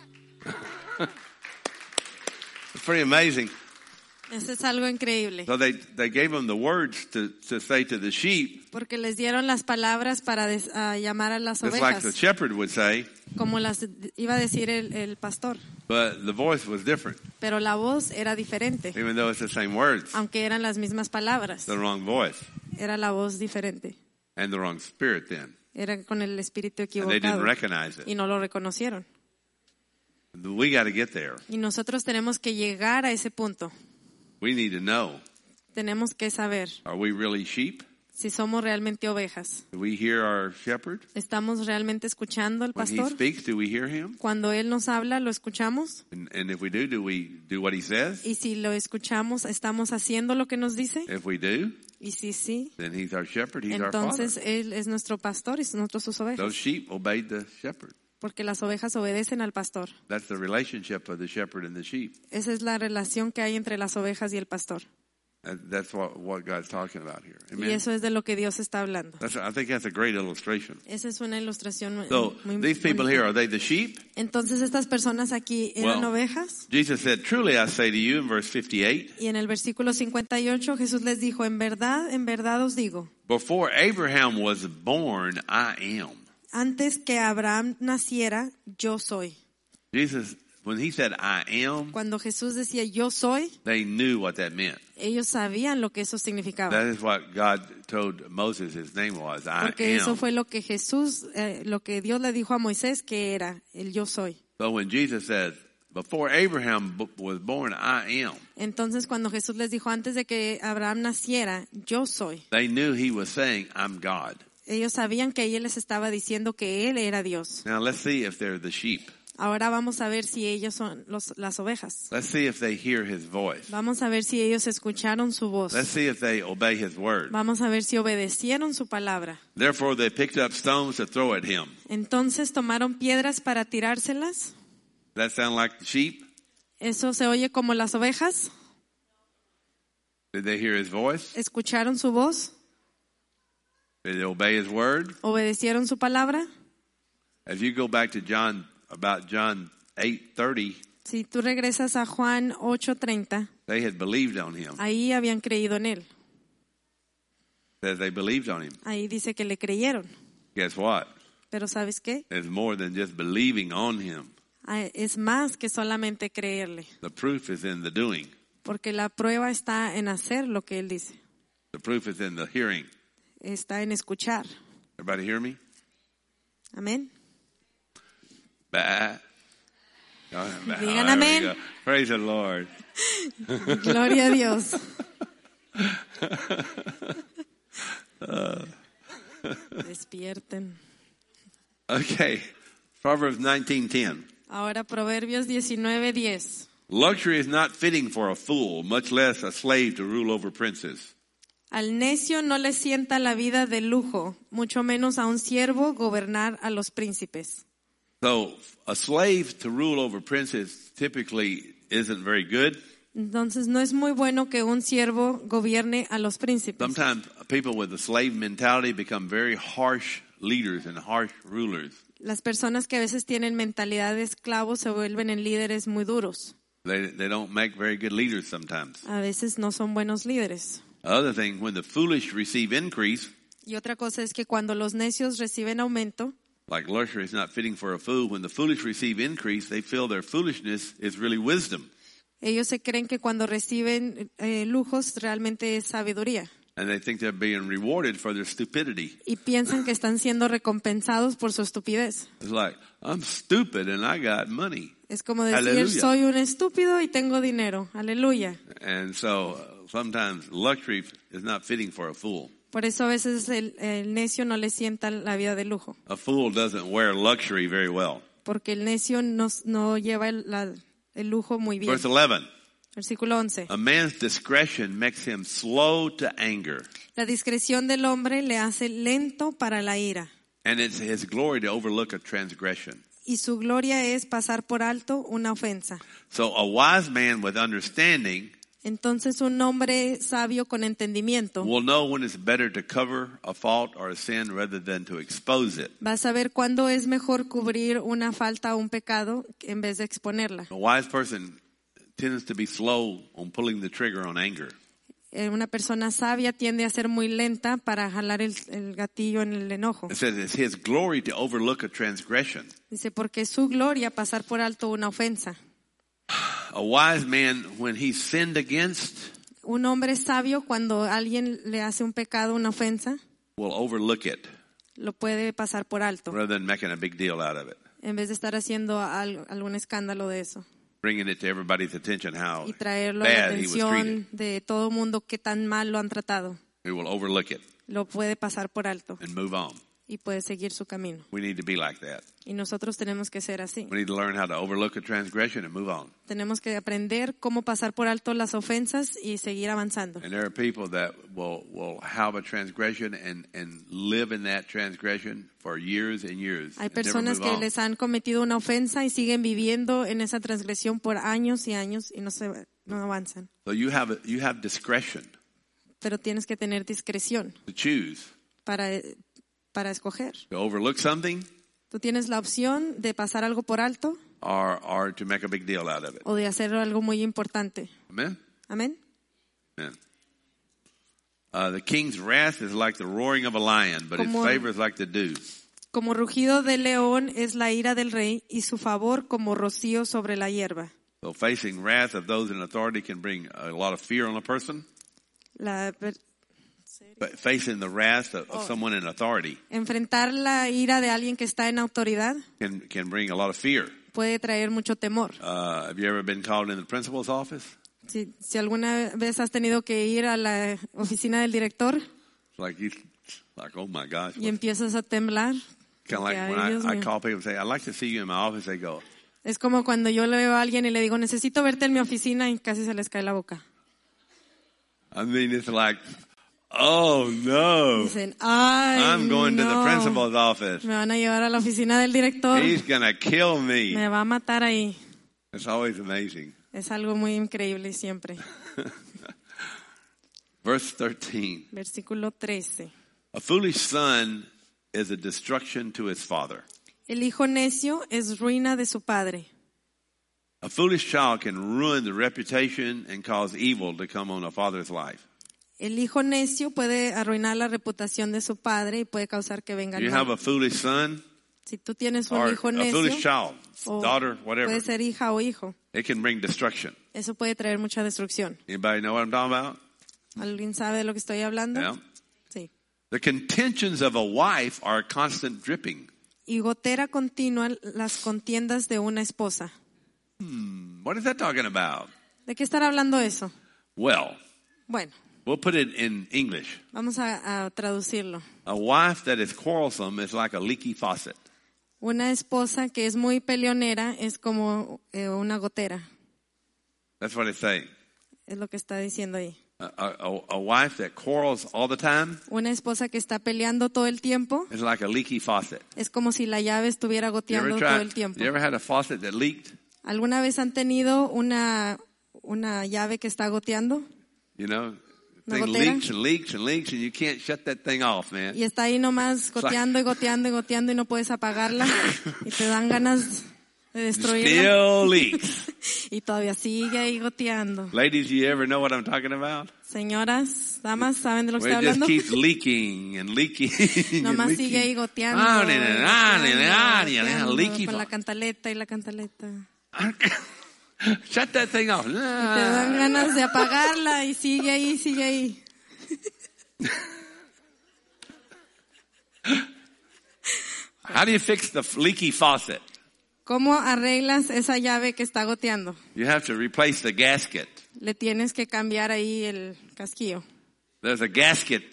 Speaker 1: It's pretty amazing.
Speaker 2: Eso es algo increíble.
Speaker 1: So they, they gave them the words to, to say to the sheep,
Speaker 2: Porque les dieron las palabras para des, uh, llamar a las
Speaker 1: just like the
Speaker 2: ovejas.
Speaker 1: shepherd would say,
Speaker 2: Como las iba a decir el, el pastor.
Speaker 1: but the voice was different.
Speaker 2: Pero la voz era diferente.
Speaker 1: Even though it's the same words,
Speaker 2: Aunque eran las mismas palabras.
Speaker 1: the wrong voice
Speaker 2: Era la voz diferente.
Speaker 1: and the wrong spirit then.
Speaker 2: Era con el espíritu
Speaker 1: And they didn't
Speaker 2: equivocado.
Speaker 1: recognize it.
Speaker 2: Y no lo reconocieron.
Speaker 1: We got to get there.
Speaker 2: Y nosotros tenemos que llegar a ese punto.
Speaker 1: We need to know,
Speaker 2: Tenemos que saber
Speaker 1: are we really sheep?
Speaker 2: si somos realmente ovejas.
Speaker 1: Do we hear our shepherd?
Speaker 2: ¿Estamos realmente escuchando al
Speaker 1: When he
Speaker 2: pastor?
Speaker 1: speaks, do we hear him?
Speaker 2: Cuando él nos habla, ¿lo escuchamos?
Speaker 1: And, and if we do, do we do what he says?
Speaker 2: Y si lo escuchamos, ¿estamos haciendo lo que nos dice?
Speaker 1: If we do,
Speaker 2: Y si sí,
Speaker 1: then he's our shepherd, he's our
Speaker 2: entonces
Speaker 1: father.
Speaker 2: él es nuestro pastor y nosotros sus
Speaker 1: Those
Speaker 2: ovejas.
Speaker 1: sheep obeyed the shepherd.
Speaker 2: Porque las ovejas obedecen al pastor.
Speaker 1: That's the relationship of the shepherd and the sheep.
Speaker 2: Esa es la relación que hay entre las ovejas y el pastor.
Speaker 1: That- That's what, what God's talking about here.
Speaker 2: Y
Speaker 1: Amen.
Speaker 2: eso es de lo que Dios está hablando.
Speaker 1: That's, I think that's a great illustration.
Speaker 2: Esa es una ilustración muy
Speaker 1: So
Speaker 2: muy
Speaker 1: these people
Speaker 2: bonita.
Speaker 1: here, are they the sheep?
Speaker 2: Entonces estas personas aquí eran
Speaker 1: Well,
Speaker 2: ovejas.
Speaker 1: Jesus said, truly I say to you in verse fifty-eight,
Speaker 2: Y en el versículo cincuenta y ocho Jesús les dijo, en verdad, en verdad os digo,
Speaker 1: before Abraham was born, I am.
Speaker 2: antes que Abraham naciera, yo soy.
Speaker 1: Jesus, when he said I am,
Speaker 2: Cuando Jesús decía yo soy,
Speaker 1: they knew what that meant.
Speaker 2: ellos sabían lo que eso significaba.
Speaker 1: That is what God told Moses his name was, I
Speaker 2: Porque eso
Speaker 1: am.
Speaker 2: fue lo que Jesús, eh, lo que Dios le dijo a Moisés que era el yo soy.
Speaker 1: So when Jesus said, before Abraham b- was born, I am,
Speaker 2: Entonces cuando Jesús les dijo antes de que Abraham naciera, yo soy.
Speaker 1: they knew he was saying, I'm God.
Speaker 2: Ellos sabían que él les estaba diciendo que él era Dios.
Speaker 1: Now let's see if they're the sheep.
Speaker 2: Ahora vamos a ver si ellos son los, las ovejas.
Speaker 1: Let's see if they hear his voice.
Speaker 2: Vamos a ver si ellos escucharon su voz.
Speaker 1: Let's see if they obey his word.
Speaker 2: Vamos a ver si obedecieron su palabra.
Speaker 1: Therefore they picked up stones to throw at him.
Speaker 2: Entonces tomaron piedras para tirárselas.
Speaker 1: That sound like the sheep?
Speaker 2: Eso se oye como las ovejas.
Speaker 1: Did they hear his voice?
Speaker 2: ¿Escucharon su voz?
Speaker 1: Did they obey his word?
Speaker 2: ¿Obedecieron su palabra?
Speaker 1: If you go back to John, about John eight thirty,
Speaker 2: Si tú regresas a Juan ocho treinta,
Speaker 1: they had believed on him.
Speaker 2: ahí habían creído en él.
Speaker 1: Says they believed on him.
Speaker 2: Ahí dice que le creyeron.
Speaker 1: Guess what?
Speaker 2: Pero ¿sabes qué?
Speaker 1: It's more than just believing on him.
Speaker 2: Ah, es más que solamente creerle,
Speaker 1: The proof is in the doing.
Speaker 2: porque la prueba está en hacer lo que Él dice,
Speaker 1: The proof is in the hearing.
Speaker 2: está en escuchar.
Speaker 1: Everybody hear me?
Speaker 2: Amén.
Speaker 1: Bah. Oh, bah.
Speaker 2: Digan
Speaker 1: There we
Speaker 2: amén.
Speaker 1: go. Praise the Lord.
Speaker 2: Gloria a Dios. Despierten.
Speaker 1: Okay. Proverbs nineteen ten.
Speaker 2: Ahora Proverbios diecinueve diez.
Speaker 1: Luxury is not fitting for a fool, much less a slave to rule over princes.
Speaker 2: Al necio no le sienta la vida de lujo, mucho menos a un siervo gobernar a los príncipes.
Speaker 1: So a slave to rule over princes typically isn't very good.
Speaker 2: Entonces no es muy bueno que un siervo gobierne a los príncipes.
Speaker 1: Sometimes people with a slave mentality become very harsh leaders and harsh rulers.
Speaker 2: Las personas que a veces tienen mentalidad de esclavos se vuelven en líderes muy duros.
Speaker 1: They they don't make very good leaders sometimes.
Speaker 2: A veces no son buenos líderes.
Speaker 1: Other thing, when the foolish receive increase,
Speaker 2: Y otra cosa es que cuando los necios reciben aumento,
Speaker 1: like luxury is not fitting for a fool, when the foolish receive increase, they feel their foolishness is really wisdom.
Speaker 2: ellos se creen que cuando reciben eh, lujos realmente es sabiduría.
Speaker 1: And they think they're being rewarded for their stupidity.
Speaker 2: Y piensan que están siendo recompensados por su estupidez.
Speaker 1: It's like, I'm stupid and I got money.
Speaker 2: Es como decir,
Speaker 1: Aleluya.
Speaker 2: soy un estúpido y tengo dinero. Aleluya.
Speaker 1: And so uh, sometimes luxury is not fitting for a fool.
Speaker 2: Por eso a veces el, el necio no le sienta la vida de lujo.
Speaker 1: A fool doesn't wear luxury very well.
Speaker 2: Porque el necio no, no lleva el, la- el lujo muy bien.
Speaker 1: Verse eleven.
Speaker 2: Versículo once.
Speaker 1: A man's discretion makes him slow to anger,
Speaker 2: La discreción del hombre le hace lento para la ira.
Speaker 1: and it's his glory to overlook a transgression.
Speaker 2: Y su gloria es pasar por alto una ofensa.
Speaker 1: So a wise man with understanding
Speaker 2: Entonces un hombre sabio con entendimiento
Speaker 1: will know when it's better to cover a fault or a sin rather than to expose it.
Speaker 2: va a saber cuándo es mejor cubrir una falta o un pecado en vez de exponerla.
Speaker 1: A wise person tends to be slow on pulling the trigger on anger.
Speaker 2: Eh, Una persona sabia tiende a ser muy lenta para jalar el, el gatillo en el enojo.
Speaker 1: It says it's his glory to overlook a transgression.
Speaker 2: Dice, porque es su gloria pasar por alto una ofensa.
Speaker 1: A wise man, when he's sinned against,
Speaker 2: Un hombre sabio, cuando alguien le hace un pecado, una ofensa,
Speaker 1: will overlook it
Speaker 2: lo puede pasar por alto,
Speaker 1: rather than making a big deal out of it,
Speaker 2: en vez de estar haciendo al- algún escándalo de eso.
Speaker 1: bringing it to everybody's attention how
Speaker 2: Y traerlo a la
Speaker 1: bad he was treated.
Speaker 2: atención de todo mundo que tan mal lo han tratado.
Speaker 1: He will overlook it
Speaker 2: Lo puede pasar por alto
Speaker 1: and move on.
Speaker 2: y puede seguir su camino.
Speaker 1: We need to be like that.
Speaker 2: Y nosotros tenemos que ser así.
Speaker 1: We need to learn how to overlook a transgression and move on.
Speaker 2: Tenemos que aprender cómo pasar por alto las ofensas y seguir avanzando.
Speaker 1: And there are people that will, will have a transgression and, and live in that transgression for years and years.
Speaker 2: Hay
Speaker 1: and never
Speaker 2: personas
Speaker 1: move
Speaker 2: que
Speaker 1: on.
Speaker 2: les han cometido una ofensa y siguen viviendo en esa transgresión por años y años y no se no avanzan.
Speaker 1: So you have, you have discretion
Speaker 2: Pero tienes que tener discreción
Speaker 1: to choose
Speaker 2: para para escoger.
Speaker 1: to overlook something
Speaker 2: Tú tienes la opción de pasar algo por alto
Speaker 1: or, or to make a big deal out of it.
Speaker 2: o de hacer algo muy importante.
Speaker 1: Amen?
Speaker 2: Amén.
Speaker 1: Amen. Uh, the king's wrath is like the roaring of a lion, but his
Speaker 2: Como-
Speaker 1: favor is like the dew.
Speaker 2: Como rugido del león es la ira del rey y su favor como rocío sobre la hierba.
Speaker 1: So facing wrath of those in authority can bring a lot of fear on a person.
Speaker 2: La, ver-
Speaker 1: But facing the wrath of, of someone in authority
Speaker 2: enfrentar la ira de alguien que está en autoridad
Speaker 1: can, can bring a lot of fear.
Speaker 2: puede traer mucho temor.
Speaker 1: Uh, have you ever been called in the principal's office?
Speaker 2: Si, si alguna vez has tenido que ir a la oficina del director
Speaker 1: It's like you, like oh my gosh.
Speaker 2: y empiezas a temblar,
Speaker 1: Kind of like
Speaker 2: Ay,
Speaker 1: when
Speaker 2: Dios
Speaker 1: I, I
Speaker 2: mío.
Speaker 1: call people and say, I'd like to see you in my office. They go,
Speaker 2: es como cuando yo le veo a alguien y le digo, necesito verte en mi oficina y casi se les cae la boca.
Speaker 1: I mean, it's like, oh no,
Speaker 2: Dicen, ay,
Speaker 1: I'm going to the
Speaker 2: no,
Speaker 1: principal's office.
Speaker 2: me van a llevar a la oficina del director,
Speaker 1: He's going to kill me.
Speaker 2: me va a matar ahí.
Speaker 1: It's always amazing.
Speaker 2: Es algo muy increíble siempre.
Speaker 1: Verse thirteen.
Speaker 2: Versículo trece.
Speaker 1: A foolish son is a destruction to his father.
Speaker 2: El hijo necio es ruina de su padre.
Speaker 1: A foolish child can ruin the reputation and cause evil to come on a father's life.
Speaker 2: El hijo necio puede arruinar la reputación de su padre y puede causar que venga
Speaker 1: Do
Speaker 2: el
Speaker 1: you have
Speaker 2: mal.
Speaker 1: a foolish son?
Speaker 2: Si tú tienes un
Speaker 1: or
Speaker 2: hijo
Speaker 1: a foolish
Speaker 2: necio,
Speaker 1: child,
Speaker 2: o
Speaker 1: daughter, whatever.
Speaker 2: puede ser hija o hijo,
Speaker 1: It can bring destruction.
Speaker 2: eso puede traer mucha destrucción.
Speaker 1: Anybody know what I'm talking about?
Speaker 2: ¿Alguien sabe de lo que estoy hablando?
Speaker 1: Yeah.
Speaker 2: Sí.
Speaker 1: The contentions of a wife are constant dripping.
Speaker 2: Y gotera continua las contiendas de una esposa.
Speaker 1: What is that talking about?
Speaker 2: ¿De qué estará hablando eso?
Speaker 1: Well,
Speaker 2: Bueno,
Speaker 1: we'll put it in English.
Speaker 2: vamos a, a traducirlo.
Speaker 1: A wife that is quarrelsome is like a leaky faucet.
Speaker 2: Una esposa que es muy peleonera es como eh, una gotera.
Speaker 1: That's what it's saying.
Speaker 2: Es lo que está diciendo ahí.
Speaker 1: A, a, a wife that quarrels all the time
Speaker 2: Una esposa que está peleando todo el tiempo
Speaker 1: is like a leaky faucet.
Speaker 2: es como si la llave estuviera
Speaker 1: You ever,
Speaker 2: goteando todo
Speaker 1: tried,
Speaker 2: el tiempo.
Speaker 1: you ever had a faucet that leaked?
Speaker 2: ¿Alguna vez han tenido una, una llave que está goteando?
Speaker 1: You know,
Speaker 2: ¿Una
Speaker 1: thing
Speaker 2: gotera?
Speaker 1: leaks and leaks and leaks and you can't shut that thing off, man.
Speaker 2: Y está ahí nomás goteando y goteando y goteando y no puedes apagarla y te dan ganas de destruirla
Speaker 1: Still leaks.
Speaker 2: y todavía sigue ahí goteando.
Speaker 1: Ladies, you ever know what I'm talking about?
Speaker 2: Señoras, damas, ¿saben de lo que
Speaker 1: Where
Speaker 2: estoy
Speaker 1: it just
Speaker 2: hablando?
Speaker 1: keeps leaking and leaking and
Speaker 2: Nomás
Speaker 1: leaking.
Speaker 2: sigue ahí goteando,
Speaker 1: Ah, ne, ne, ah, ne, ne, ah,
Speaker 2: goteando,
Speaker 1: ne, ne,
Speaker 2: goteando,
Speaker 1: leaky
Speaker 2: con la
Speaker 1: fa-
Speaker 2: cantaleta y la cantaleta.
Speaker 1: Shut that thing off.
Speaker 2: Te dan ganas de apagarla y sigue ahí, sigue ahí.
Speaker 1: How do you fix the leaky faucet?
Speaker 2: ¿Cómo arreglas esa llave que está goteando?
Speaker 1: You have to replace the gasket.
Speaker 2: Le tienes que cambiar ahí el casquillo.
Speaker 1: There's a gasket.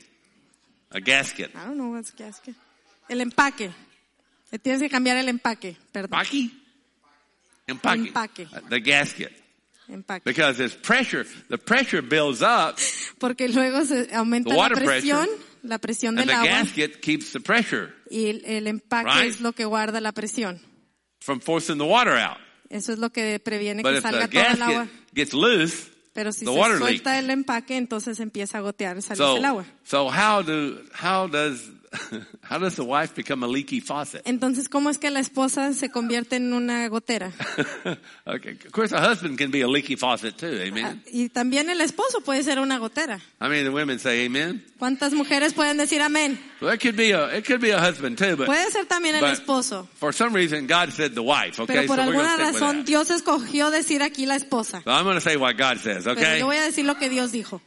Speaker 1: A gasket.
Speaker 2: I don't know what's gasket. El empaque. Le tienes que cambiar el empaque, perdón.
Speaker 1: Empaque? Empaque.
Speaker 2: Empaque.
Speaker 1: The gasket.
Speaker 2: Empaque.
Speaker 1: Because there's pressure. The pressure builds up
Speaker 2: Porque luego se aumenta
Speaker 1: The
Speaker 2: la
Speaker 1: water
Speaker 2: presión,
Speaker 1: pressure,
Speaker 2: la presión
Speaker 1: and
Speaker 2: del
Speaker 1: the
Speaker 2: agua,
Speaker 1: gasket keeps the pressure
Speaker 2: y el, el empaque
Speaker 1: Right.
Speaker 2: es lo que guarda la presión.
Speaker 1: from forcing the water out.
Speaker 2: Eso es lo que previene
Speaker 1: But
Speaker 2: que
Speaker 1: if the
Speaker 2: salga todo el agua.
Speaker 1: gasket gets loose,
Speaker 2: Pero si
Speaker 1: the
Speaker 2: se
Speaker 1: water
Speaker 2: suelta
Speaker 1: leaks.
Speaker 2: el empaque, entonces empieza a gotear, salir
Speaker 1: so
Speaker 2: el agua.
Speaker 1: so how do how does how does the wife become a leaky faucet?
Speaker 2: Entonces, ¿cómo es que la esposa se convierte en una gotera?
Speaker 1: Okay, of course, a husband can be a leaky faucet too.
Speaker 2: Ah,
Speaker 1: Amen.
Speaker 2: y también el esposo puede ser una gotera.
Speaker 1: I mean, the women say amen.
Speaker 2: ¿Cuántas mujeres pueden decir amén?
Speaker 1: Well, it could be a it could be a husband too, but
Speaker 2: Puede ser también el
Speaker 1: but
Speaker 2: esposo.
Speaker 1: for some reason God said the wife. Okay,
Speaker 2: Pero por
Speaker 1: so we're going
Speaker 2: alguna
Speaker 1: to stick with
Speaker 2: razón
Speaker 1: that.
Speaker 2: Dios escogió decir aquí la esposa.
Speaker 1: So I'm going to say what God says.
Speaker 2: Pero
Speaker 1: Okay,
Speaker 2: yo voy a decir lo que Dios dijo.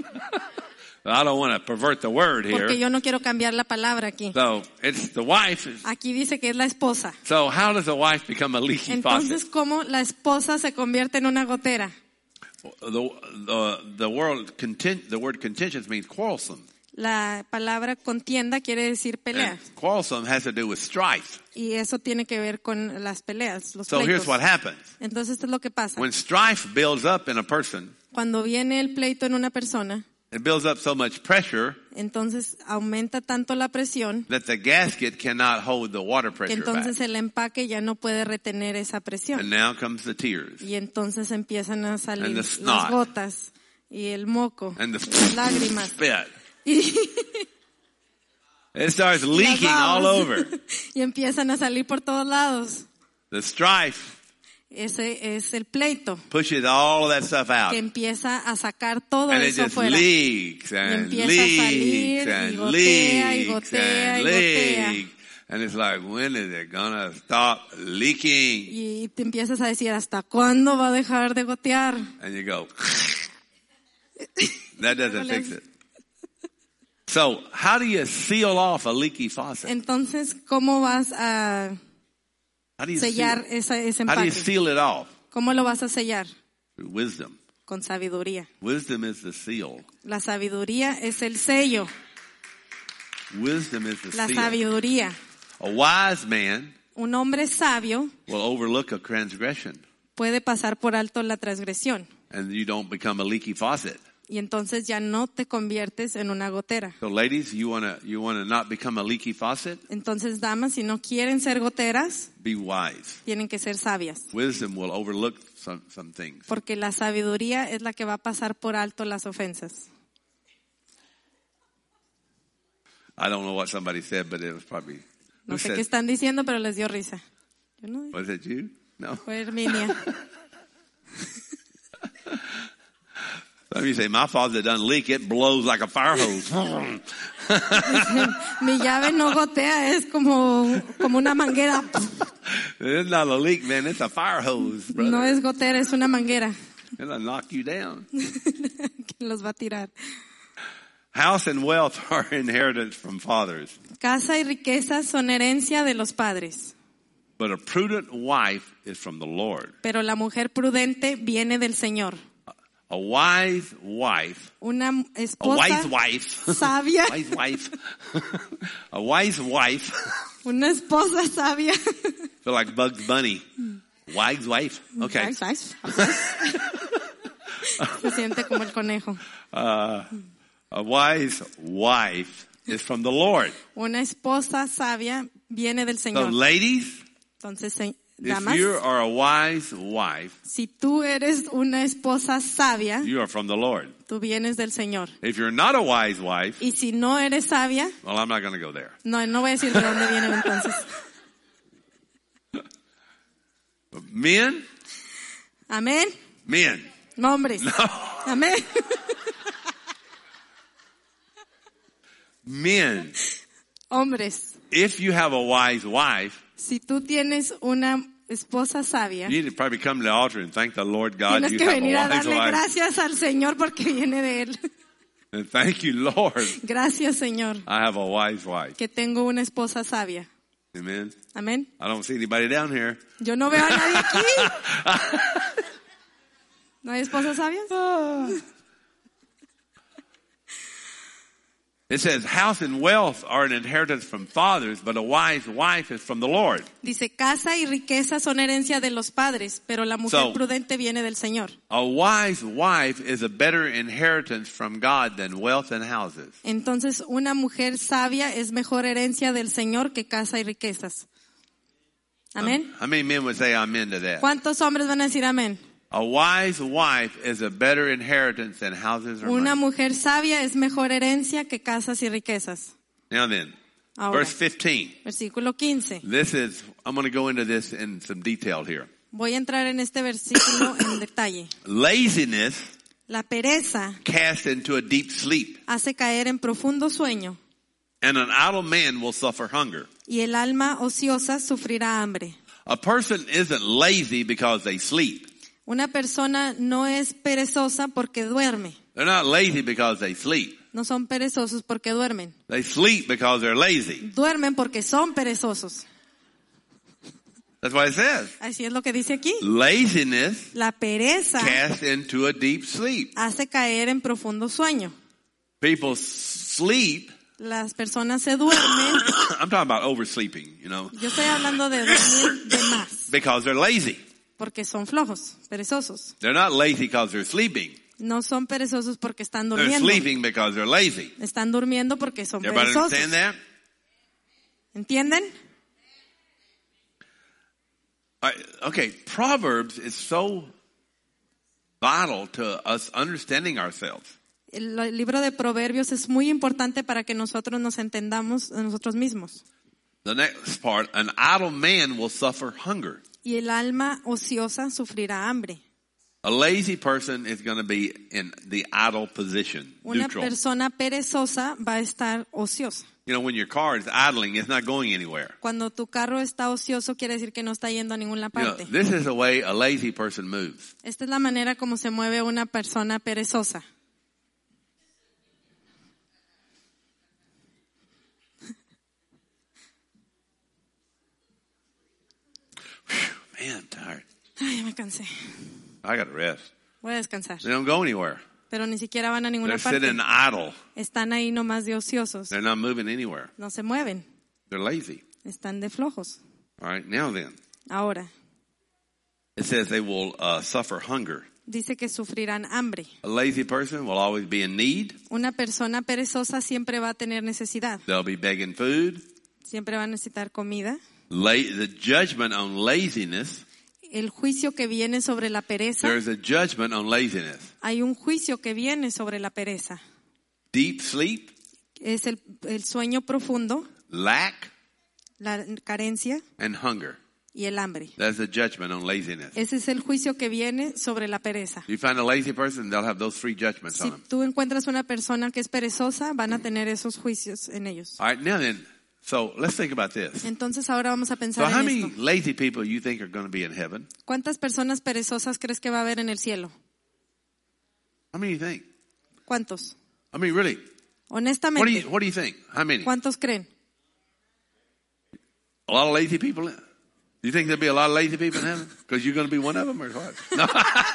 Speaker 1: I don't want to pervert the word here.
Speaker 2: Porque yo no quiero cambiar la palabra aquí.
Speaker 1: So it's the wife.
Speaker 2: Aquí dice que es la esposa.
Speaker 1: So how does a wife become a leaky
Speaker 2: Entonces,
Speaker 1: faucet?
Speaker 2: ¿cómo la esposa se convierte en una gotera?
Speaker 1: The the the word content the word contentious means quarrelsome.
Speaker 2: La palabra contienda quiere decir pelea.
Speaker 1: And quarrelsome has to do with strife.
Speaker 2: Y eso tiene que ver con las peleas, los
Speaker 1: So here's
Speaker 2: pleitos.
Speaker 1: what happens.
Speaker 2: Entonces, esto es lo que pasa.
Speaker 1: When strife builds up in a person,
Speaker 2: Cuando viene el pleito en una persona,
Speaker 1: it builds up so much pressure
Speaker 2: entonces aumenta tanto la presión
Speaker 1: that the gasket cannot hold the water
Speaker 2: que
Speaker 1: pressure
Speaker 2: entonces
Speaker 1: back.
Speaker 2: el empaque ya no puede retener esa
Speaker 1: And
Speaker 2: presión.
Speaker 1: now comes the tears
Speaker 2: Y entonces empiezan a salir
Speaker 1: And the
Speaker 2: las
Speaker 1: snot.
Speaker 2: gotas y el moco,
Speaker 1: and the
Speaker 2: y las lágrimas.
Speaker 1: spit.
Speaker 2: Y,
Speaker 1: It starts
Speaker 2: y las
Speaker 1: leaking all
Speaker 2: babas.
Speaker 1: over.
Speaker 2: Y empiezan a salir por todos lados.
Speaker 1: The strife
Speaker 2: Ese es el pleito
Speaker 1: pushes all of that stuff out.
Speaker 2: que empieza a sacar todo
Speaker 1: And it
Speaker 2: eso
Speaker 1: just
Speaker 2: fuera.
Speaker 1: leaks
Speaker 2: Y
Speaker 1: and
Speaker 2: empieza a salir
Speaker 1: leaks
Speaker 2: y
Speaker 1: and
Speaker 2: gotea y
Speaker 1: leaks
Speaker 2: gotea
Speaker 1: and
Speaker 2: y gotea.
Speaker 1: leaks. And it's like, when is it gonna stop leaking?
Speaker 2: Y te empiezas a decir, ¿hasta cuándo va a dejar de gotear?
Speaker 1: And you go, that doesn't fix it. So, how do you seal off a leaky faucet?
Speaker 2: Entonces, ¿cómo vas a
Speaker 1: How do you seal,
Speaker 2: sellar esa, ese
Speaker 1: how do you
Speaker 2: empaque?
Speaker 1: seal it off?
Speaker 2: ¿Cómo lo vas a sellar?
Speaker 1: Through wisdom.
Speaker 2: Con sabiduría.
Speaker 1: Wisdom is the seal.
Speaker 2: La sabiduría es el sello.
Speaker 1: Wisdom is the
Speaker 2: La
Speaker 1: seal.
Speaker 2: sabiduría.
Speaker 1: A wise man
Speaker 2: Un hombre sabio
Speaker 1: will overlook a transgression,
Speaker 2: puede pasar por alto la transgresión.
Speaker 1: and you don't become a leaky faucet.
Speaker 2: Y entonces ya no te conviertes en una gotera.
Speaker 1: So, ladies, you wanna you wanna not become a leaky faucet?
Speaker 2: Entonces, damas, si no quieren ser goteras,
Speaker 1: Be wise.
Speaker 2: tienen que ser sabias.
Speaker 1: Wisdom will overlook some some things.
Speaker 2: Porque la sabiduría es la que va a pasar por alto las ofensas.
Speaker 1: I don't know what somebody said, but it was probably
Speaker 2: No
Speaker 1: who
Speaker 2: sé
Speaker 1: said,
Speaker 2: qué están diciendo, pero les dio risa. Yo no,
Speaker 1: was it you? No.
Speaker 2: fue Herminia.
Speaker 1: Some of you say, my faucet doesn't leak, it blows like a fire hose.
Speaker 2: Mi llave no gotea, es como, como una manguera.
Speaker 1: It's not a leak, man. It's a fire hose, brother.
Speaker 2: No es gotera, es una manguera
Speaker 1: It'll knock you down.
Speaker 2: que los va a tirar.
Speaker 1: House and wealth are inheritance from fathers,
Speaker 2: Casa y riqueza son herencia de los padres,
Speaker 1: but a prudent wife is from the Lord.
Speaker 2: pero la mujer prudente viene del Señor.
Speaker 1: A wise wife,
Speaker 2: Una
Speaker 1: a
Speaker 2: esposa
Speaker 1: wise wife,
Speaker 2: sabia,
Speaker 1: wise wife, a wise wife,
Speaker 2: una esposa sabia.
Speaker 1: feel like Bugs Bunny. Wise wife. Okay.
Speaker 2: Se siente como el conejo.
Speaker 1: Uh, a wise wife is from the Lord.
Speaker 2: Una esposa sabia viene del
Speaker 1: So
Speaker 2: Señor.
Speaker 1: ladies,
Speaker 2: Entonces, se-
Speaker 1: if
Speaker 2: damas,
Speaker 1: you are a wise wife,
Speaker 2: si tú eres una esposa sabia,
Speaker 1: you are from the Lord.
Speaker 2: tú vienes del Señor.
Speaker 1: If you're not a wise wife,
Speaker 2: Y si no eres sabia,
Speaker 1: well, I'm not going to go there.
Speaker 2: no, no voy a decir de dónde vienen entonces.
Speaker 1: Men,
Speaker 2: Amén.
Speaker 1: men.
Speaker 2: Hombres. Amén.
Speaker 1: Men,
Speaker 2: Hombres.
Speaker 1: if you have a wise wife,
Speaker 2: Si tú tienes una esposa sabia,
Speaker 1: you need to probably come to the altar and thank the Lord God
Speaker 2: tienes
Speaker 1: you
Speaker 2: que
Speaker 1: have
Speaker 2: venir
Speaker 1: a
Speaker 2: a
Speaker 1: wise
Speaker 2: darle
Speaker 1: wife.
Speaker 2: gracias al Señor porque viene de Él.
Speaker 1: And thank you, Lord,
Speaker 2: Gracias, Señor,
Speaker 1: I have a wise wife.
Speaker 2: que tengo una esposa sabia.
Speaker 1: Amen.
Speaker 2: Amén.
Speaker 1: I don't see anybody down here.
Speaker 2: Yo no veo a nadie aquí. ¿No hay esposas sabias?
Speaker 1: It says, house and wealth are an inheritance from fathers, but a wise wife is from the Lord.
Speaker 2: Dice, casa y riqueza son herencia de los padres, pero la mujer
Speaker 1: So-
Speaker 2: prudente viene del Señor.
Speaker 1: A wise wife is a better inheritance from God than wealth and houses.
Speaker 2: Entonces, una mujer sabia es mejor herencia del Señor que casa y riquezas. Amén.
Speaker 1: How many men would say amen to that?
Speaker 2: ¿Cuántos hombres van a decir amén?
Speaker 1: A wise wife is a better inheritance than houses or
Speaker 2: Una
Speaker 1: money.
Speaker 2: mujer sabia es mejor herencia que casas y riquezas.
Speaker 1: Now then,
Speaker 2: Ahora,
Speaker 1: verse fifteen.
Speaker 2: versículo quince.
Speaker 1: This is, I'm going to go into this in some detail here.
Speaker 2: Voy a entrar en este versículo en detalle.
Speaker 1: Laziness
Speaker 2: La pereza
Speaker 1: cast into a deep sleep,
Speaker 2: hace caer en profundo sueño
Speaker 1: and an idle man will suffer hunger.
Speaker 2: y el alma ociosa sufrirá hambre.
Speaker 1: A person isn't lazy because they sleep.
Speaker 2: Una persona no es perezosa porque duerme.
Speaker 1: They're not lazy because they sleep.
Speaker 2: No son perezosos porque duermen.
Speaker 1: They sleep because they're lazy.
Speaker 2: Duermen porque son perezosos.
Speaker 1: That's what it says.
Speaker 2: Así es lo que dice aquí.
Speaker 1: Laziness
Speaker 2: La pereza
Speaker 1: cast into a deep sleep.
Speaker 2: hace caer en profundo sueño.
Speaker 1: People sleep.
Speaker 2: Las personas se duermen.
Speaker 1: I'm talking about oversleeping, you know,
Speaker 2: Yo estoy hablando de dormir de más.
Speaker 1: because they're lazy.
Speaker 2: Porque son flojos, perezosos.
Speaker 1: They're not lazy because they're sleeping.
Speaker 2: No son perezosos porque están
Speaker 1: They're
Speaker 2: durmiendo.
Speaker 1: sleeping because they're lazy.
Speaker 2: Están durmiendo porque son
Speaker 1: Everybody
Speaker 2: perezosos.
Speaker 1: understand that?
Speaker 2: ¿Entienden?
Speaker 1: All right, okay, Proverbs is so vital to us understanding ourselves.
Speaker 2: El el libro de Proverbios es muy importante para que nosotros nos entendamos a nosotros mismos.
Speaker 1: The next part, an idle man will suffer hunger.
Speaker 2: Y el alma ociosa sufrirá hambre.
Speaker 1: A lazy person is going to be in the idle position,
Speaker 2: Una
Speaker 1: neutral.
Speaker 2: persona perezosa va a estar ociosa.
Speaker 1: You know, when your car is idling, it's not going anywhere.
Speaker 2: Cuando tu carro está ocioso quiere decir que no está yendo a ninguna
Speaker 1: You know,
Speaker 2: parte.
Speaker 1: this is the way a lazy person moves.
Speaker 2: Esta es la manera como se mueve una persona perezosa.
Speaker 1: Man, I'm tired.
Speaker 2: Ay, ya me cansé.
Speaker 1: I got to rest.
Speaker 2: Voy a descansar.
Speaker 1: They don't go anywhere.
Speaker 2: Pero ni siquiera van a ninguna
Speaker 1: They're
Speaker 2: parte.
Speaker 1: sitting idle.
Speaker 2: Están ahí nomás de ociosos.
Speaker 1: They're not moving anywhere.
Speaker 2: No se mueven.
Speaker 1: They're lazy.
Speaker 2: Están de flojos.
Speaker 1: All right, now then.
Speaker 2: Ahora,
Speaker 1: It says they will uh, suffer hunger.
Speaker 2: dice que sufrirán hambre.
Speaker 1: A lazy person will always be in need.
Speaker 2: Una persona perezosa siempre va a tener necesidad.
Speaker 1: They'll be begging food.
Speaker 2: Siempre va a necesitar comida.
Speaker 1: La- the judgment on laziness,
Speaker 2: El juicio que viene sobre la pereza.
Speaker 1: there's a judgment on laziness.
Speaker 2: Hay un juicio que viene sobre la pereza.
Speaker 1: Deep sleep,
Speaker 2: Es el, el sueño profundo,
Speaker 1: lack,
Speaker 2: la carencia
Speaker 1: and hunger.
Speaker 2: y el hambre.
Speaker 1: That's the judgment on laziness.
Speaker 2: Ese es el juicio que viene sobre la pereza.
Speaker 1: You find a lazy person, they'll have those three judgments
Speaker 2: Si
Speaker 1: on them.
Speaker 2: tú encuentras una persona que es perezosa, van a tener esos juicios en ellos.
Speaker 1: All right, now then, so let's think about this.
Speaker 2: Entonces ahora vamos a
Speaker 1: So
Speaker 2: pensar
Speaker 1: how
Speaker 2: en
Speaker 1: many
Speaker 2: esto.
Speaker 1: lazy people you think are going to be in heaven?
Speaker 2: ¿Cuántas personas perezosas crees que va a haber en el cielo?
Speaker 1: How many do you think?
Speaker 2: ¿Cuántos?
Speaker 1: I mean, really? What do you,
Speaker 2: Honestamente,
Speaker 1: what do you think? How many?
Speaker 2: ¿cuántos creen?
Speaker 1: A lot of lazy people? Do you think there'll be a lot of lazy people in heaven? Because you're going to be one of them or what? No.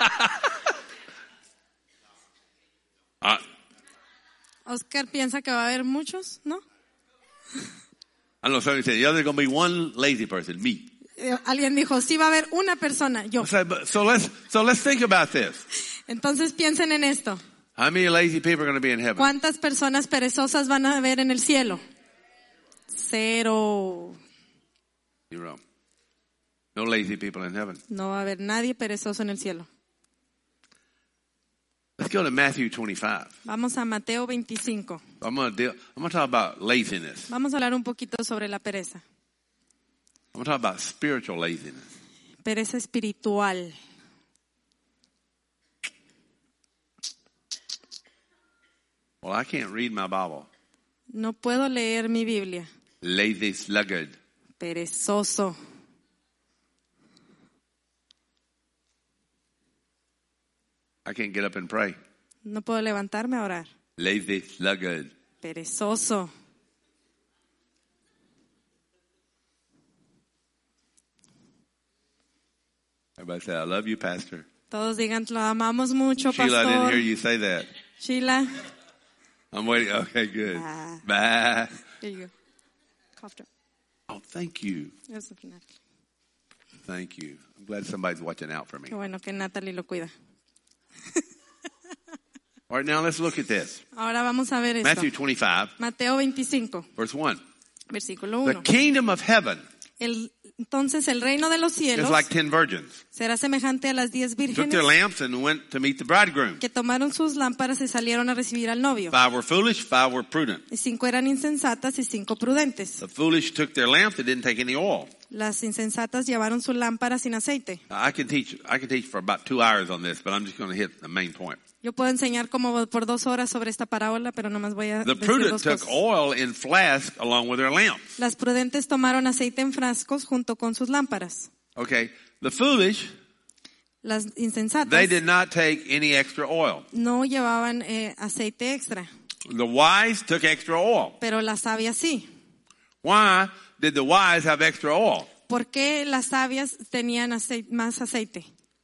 Speaker 1: uh,
Speaker 2: Oscar piensa que va a haber muchos, ¿no?
Speaker 1: I know somebody said, yeah, there's going to be one lazy person, me.
Speaker 2: Eh, Alguien dijo, sí va a haber una persona, yo.
Speaker 1: So, but- so let's, so let's think about this.
Speaker 2: Entonces piensen en esto.
Speaker 1: How many lazy people are going to be in heaven?
Speaker 2: ¿Cuántas personas perezosas van a haber en el cielo? Cero.
Speaker 1: Zero. No lazy people in heaven.
Speaker 2: No va a haber nadie perezoso en el cielo.
Speaker 1: Let's go to Matthew twenty-five.
Speaker 2: Vamos a Mateo veinticinco.
Speaker 1: I'm going to deal, I'm going to talk about laziness.
Speaker 2: Vamos a hablar un poquito sobre la pereza.
Speaker 1: I'm going to talk about spiritual laziness.
Speaker 2: Pereza espiritual.
Speaker 1: Well, I can't read my Bible.
Speaker 2: No puedo leer mi Biblia.
Speaker 1: Lazy sluggard.
Speaker 2: Perezoso.
Speaker 1: I can't get up and pray.
Speaker 2: No puedo levantarme a orar.
Speaker 1: Lazy sluggard.
Speaker 2: Perezoso.
Speaker 1: Everybody say, I love you, Pastor.
Speaker 2: Todos digan, lo amamos mucho,
Speaker 1: Sheila, I didn't
Speaker 2: pastor.
Speaker 1: hear you say that.
Speaker 2: Sheila.
Speaker 1: I'm waiting. Okay, good.
Speaker 2: Ah.
Speaker 1: Bah.
Speaker 2: There you go. Cough drop.
Speaker 1: Oh, thank you.
Speaker 2: Eso, Natalie.
Speaker 1: Thank you. I'm glad somebody's watching out for me.
Speaker 2: Qué bueno que Natalie lo cuida.
Speaker 1: All right, now let's look at this.
Speaker 2: Ahora vamos a ver esto.
Speaker 1: Matthew twenty-five,
Speaker 2: Mateo veinticinco,
Speaker 1: verse one.
Speaker 2: versículo
Speaker 1: The
Speaker 2: uno.
Speaker 1: kingdom of heaven
Speaker 2: El, entonces el reino de los
Speaker 1: is
Speaker 2: cielos
Speaker 1: like ten virgins.
Speaker 2: será semejante a las diez
Speaker 1: Took
Speaker 2: vírgenes
Speaker 1: their lamps and went to meet the bridegroom.
Speaker 2: que tomaron sus lámparas y salieron a recibir al novio.
Speaker 1: Five were foolish, five were prudent.
Speaker 2: Y cinco eran insensatas y cinco prudentes.
Speaker 1: The foolish took their lamps, they didn't take any oil.
Speaker 2: Las insensatas llevaron su lámpara sin aceite.
Speaker 1: I can teach, I can teach for about two hours on this, but I'm just going to hit the main point.
Speaker 2: Yo puedo enseñar como por dos horas sobre esta parábola, pero nomás voy a
Speaker 1: The
Speaker 2: decir
Speaker 1: prudent
Speaker 2: dos
Speaker 1: took
Speaker 2: cosas.
Speaker 1: oil in flask along with their lamps.
Speaker 2: Las prudentes tomaron aceite en frascos junto con sus lámparas.
Speaker 1: Okay. The foolish,
Speaker 2: Las insensatas
Speaker 1: they did not take any extra oil.
Speaker 2: no llevaban eh, aceite extra,
Speaker 1: The wise took extra oil.
Speaker 2: pero las sabias sí.
Speaker 1: Why did the wise have extra oil?
Speaker 2: ¿Por qué las sabias tenían acei- más aceite?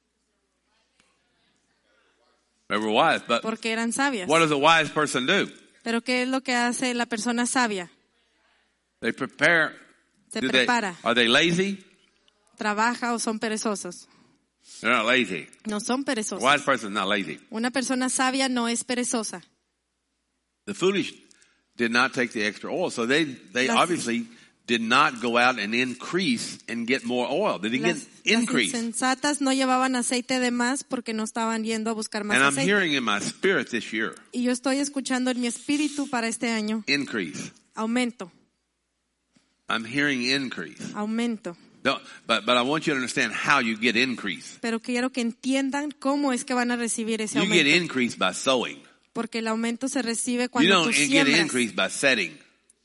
Speaker 1: They were wise, but
Speaker 2: Porque eran sabias.
Speaker 1: what does a wise person do?
Speaker 2: Pero ¿qué es lo que hace la persona sabia?
Speaker 1: They prepare.
Speaker 2: Se
Speaker 1: do they-
Speaker 2: prepara,
Speaker 1: are they lazy?
Speaker 2: trabaja o son perezosos.
Speaker 1: They're not lazy.
Speaker 2: No son
Speaker 1: A
Speaker 2: perezosos.
Speaker 1: wise person is not lazy.
Speaker 2: Una persona sabia no es perezosa.
Speaker 1: The foolish did not take the extra oil, so they they
Speaker 2: Las-
Speaker 1: obviously did not go out and increase and get more oil. They didn't
Speaker 2: Las,
Speaker 1: get
Speaker 2: las
Speaker 1: increase.
Speaker 2: insensatas no llevaban aceite de más porque no estaban yendo a buscar más
Speaker 1: And I'm
Speaker 2: aceite.
Speaker 1: hearing in my spirit this year,
Speaker 2: Y yo estoy escuchando en mi espíritu para este año,
Speaker 1: increase.
Speaker 2: aumento,
Speaker 1: I'm hearing increase.
Speaker 2: aumento.
Speaker 1: No, but but I want you to understand how you get increase.
Speaker 2: Pero quiero que entiendan cómo es que van a recibir ese
Speaker 1: You get
Speaker 2: aumento.
Speaker 1: increase by sowing.
Speaker 2: Porque el aumento se recibe
Speaker 1: You
Speaker 2: cuando
Speaker 1: don't
Speaker 2: tú
Speaker 1: get
Speaker 2: siembras.
Speaker 1: increase by setting.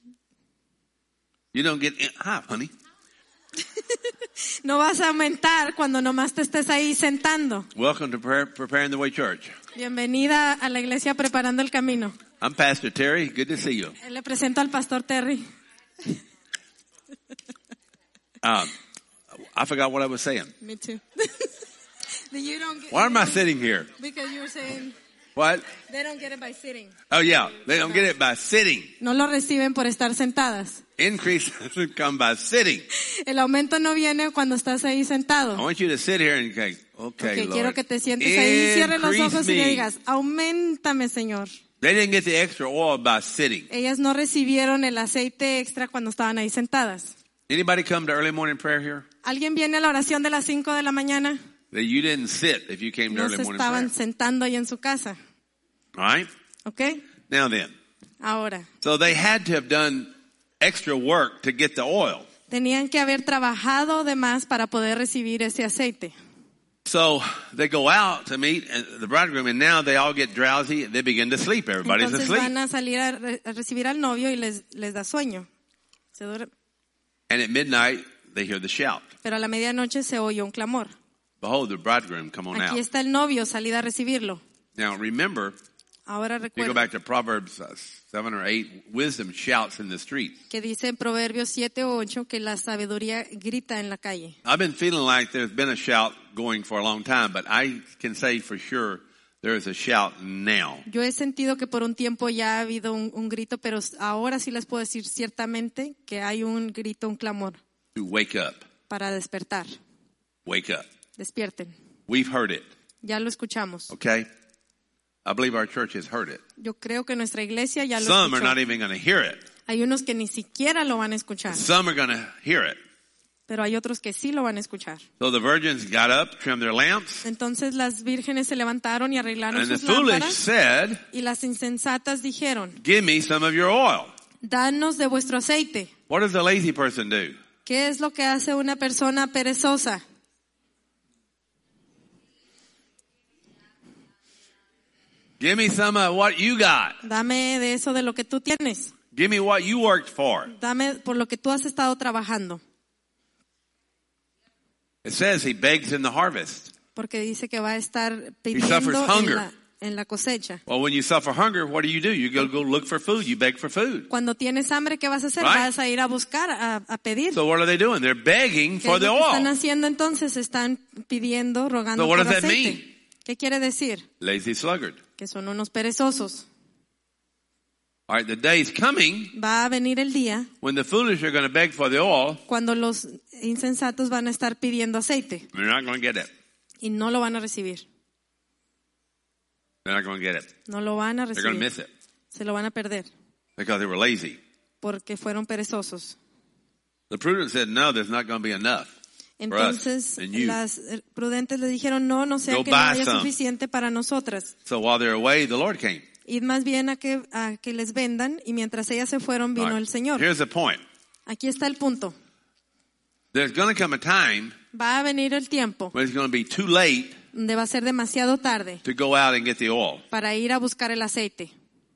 Speaker 1: You don't get in, hi, honey.
Speaker 2: No vas a aumentar cuando nomás te estés ahí sentando.
Speaker 1: Welcome to Pre- Preparing the Way Church.
Speaker 2: Bienvenida a la iglesia Preparando el Camino.
Speaker 1: I'm Pastor Terry. Good to see you.
Speaker 2: Le presento al pastor Terry.
Speaker 1: Um, I forgot what I was saying.
Speaker 2: Me too. You don't get,
Speaker 1: Why am I sitting here?
Speaker 2: Because you were saying
Speaker 1: What?
Speaker 2: they don't get it by sitting.
Speaker 1: Oh yeah, they don't get it by sitting.
Speaker 2: No lo reciben por estar sentadas.
Speaker 1: Increase doesn't come by sitting.
Speaker 2: El aumento no viene cuando estás ahí
Speaker 1: I
Speaker 2: sentado.
Speaker 1: want you to sit here and say, okay,
Speaker 2: Okay,
Speaker 1: Lord,
Speaker 2: quiero que te sientes ahí, cierres los
Speaker 1: increase
Speaker 2: ojos y le
Speaker 1: me.
Speaker 2: digas, aumentame, Señor.
Speaker 1: They didn't get the extra oil by sitting.
Speaker 2: Ellas no recibieron el aceite extra cuando estaban ahí sentadas.
Speaker 1: Anybody come to early morning prayer here?
Speaker 2: ¿Alguien viene a la oración de las cinco de la mañana?
Speaker 1: That you didn't sit if you came to
Speaker 2: No
Speaker 1: early
Speaker 2: se
Speaker 1: morning
Speaker 2: estaban
Speaker 1: prayer.
Speaker 2: sentando ahí en su casa.
Speaker 1: All right?
Speaker 2: ¿Ok?
Speaker 1: Now then.
Speaker 2: Ahora,
Speaker 1: So they had to have done extra work to get the oil.
Speaker 2: Tenían que haber trabajado de más para poder recibir ese aceite.
Speaker 1: So they go out to meet the bridegroom, and now they all get drowsy. They begin to sleep. Everybody's
Speaker 2: Entonces
Speaker 1: asleep.
Speaker 2: van a salir a, re- a recibir al novio y les, les da sueño. Se duerme.
Speaker 1: And at midnight, they hear the shout.
Speaker 2: Pero a la medianoche se oye un clamor.
Speaker 1: Behold, the bridegroom, come on
Speaker 2: Aquí
Speaker 1: out.
Speaker 2: está el novio, salid a recibirlo.
Speaker 1: Now remember,
Speaker 2: Ahora
Speaker 1: if you go
Speaker 2: recuerda
Speaker 1: back to Proverbs uh, seven or eight, wisdom shouts in the streets.
Speaker 2: que dice en Proverbios siete o ocho que la sabiduría grita en la calle.
Speaker 1: I've been feeling like there's been a shout going for a long time, but I can say for sure there is a shout now.
Speaker 2: Yo he sentido que por un tiempo ya ha habido un, un grito, pero ahora sí les puedo decir ciertamente que hay un grito, un clamor
Speaker 1: To wake up,
Speaker 2: para despertar.
Speaker 1: wake up.
Speaker 2: Despierten.
Speaker 1: We've heard it,
Speaker 2: Ya lo escuchamos.
Speaker 1: okay? I believe our church has heard it.
Speaker 2: Yo creo que nuestra iglesia ya lo
Speaker 1: Some are
Speaker 2: escuchó.
Speaker 1: not even going to hear it.
Speaker 2: Hay unos que ni siquiera lo van a escuchar,
Speaker 1: Some are going to hear it.
Speaker 2: pero hay otros que sí lo van a escuchar.
Speaker 1: So the virgins got up, trimmed their lamps,
Speaker 2: Entonces las vírgenes se levantaron y arreglaron
Speaker 1: and the
Speaker 2: sus
Speaker 1: foolish
Speaker 2: lámparas
Speaker 1: said,
Speaker 2: y las insensatas dijeron,
Speaker 1: give me some of your oil.
Speaker 2: danos de vuestro aceite.
Speaker 1: What does the lazy person do?
Speaker 2: ¿Qué es lo que hace una persona perezosa?
Speaker 1: Give me some of what you got.
Speaker 2: Dame de eso de lo que tú tienes.
Speaker 1: Give me what you worked for.
Speaker 2: Dame por lo que tú has estado trabajando.
Speaker 1: It says he begs in the harvest.
Speaker 2: Porque dice que va a estar
Speaker 1: suffers
Speaker 2: pidiendo en
Speaker 1: hunger.
Speaker 2: la, en la cosecha.
Speaker 1: Well, when you suffer hunger, what do you do? You go go look for food. You beg for food.
Speaker 2: Cuando tienes hambre, ¿qué vas a hacer?
Speaker 1: Right.
Speaker 2: Vas a ir a buscar, a, a pedir.
Speaker 1: So what are they doing? They're begging
Speaker 2: ¿Qué
Speaker 1: for
Speaker 2: es
Speaker 1: the
Speaker 2: lo que están
Speaker 1: oil.
Speaker 2: haciendo entonces? Están pidiendo, rogando
Speaker 1: So what
Speaker 2: por
Speaker 1: does that
Speaker 2: aceite.
Speaker 1: mean?
Speaker 2: ¿Qué quiere decir?
Speaker 1: Lazy sluggard.
Speaker 2: Que son unos perezosos.
Speaker 1: All right, the day is coming
Speaker 2: Va a venir el día
Speaker 1: when the foolish are going to beg for the oil.
Speaker 2: cuando los insensatos van a estar pidiendo aceite
Speaker 1: They're not going to get it.
Speaker 2: y no lo van a recibir.
Speaker 1: They're not going to get it.
Speaker 2: No lo van a
Speaker 1: They're going to
Speaker 2: recibir.
Speaker 1: miss it
Speaker 2: Se lo van a perder
Speaker 1: because they were lazy.
Speaker 2: porque fueron perezosos.
Speaker 1: The prudent said, no, there's not going to be enough.
Speaker 2: Entonces
Speaker 1: and you.
Speaker 2: las prudentes le dijeron, no, no sea
Speaker 1: Go
Speaker 2: que no
Speaker 1: buy
Speaker 2: haya
Speaker 1: some.
Speaker 2: suficiente para nosotras.
Speaker 1: So while they're away, the Lord came.
Speaker 2: Id más bien a que, a que les vendan y mientras ellas se fueron vino
Speaker 1: All right,
Speaker 2: el Señor.
Speaker 1: Here's the point.
Speaker 2: Aquí está el punto.
Speaker 1: There's going to come a time
Speaker 2: Va a venir el tiempo
Speaker 1: when it's going to be too late
Speaker 2: donde va a ser demasiado tarde
Speaker 1: to go out and get the oil
Speaker 2: para ir a buscar el aceite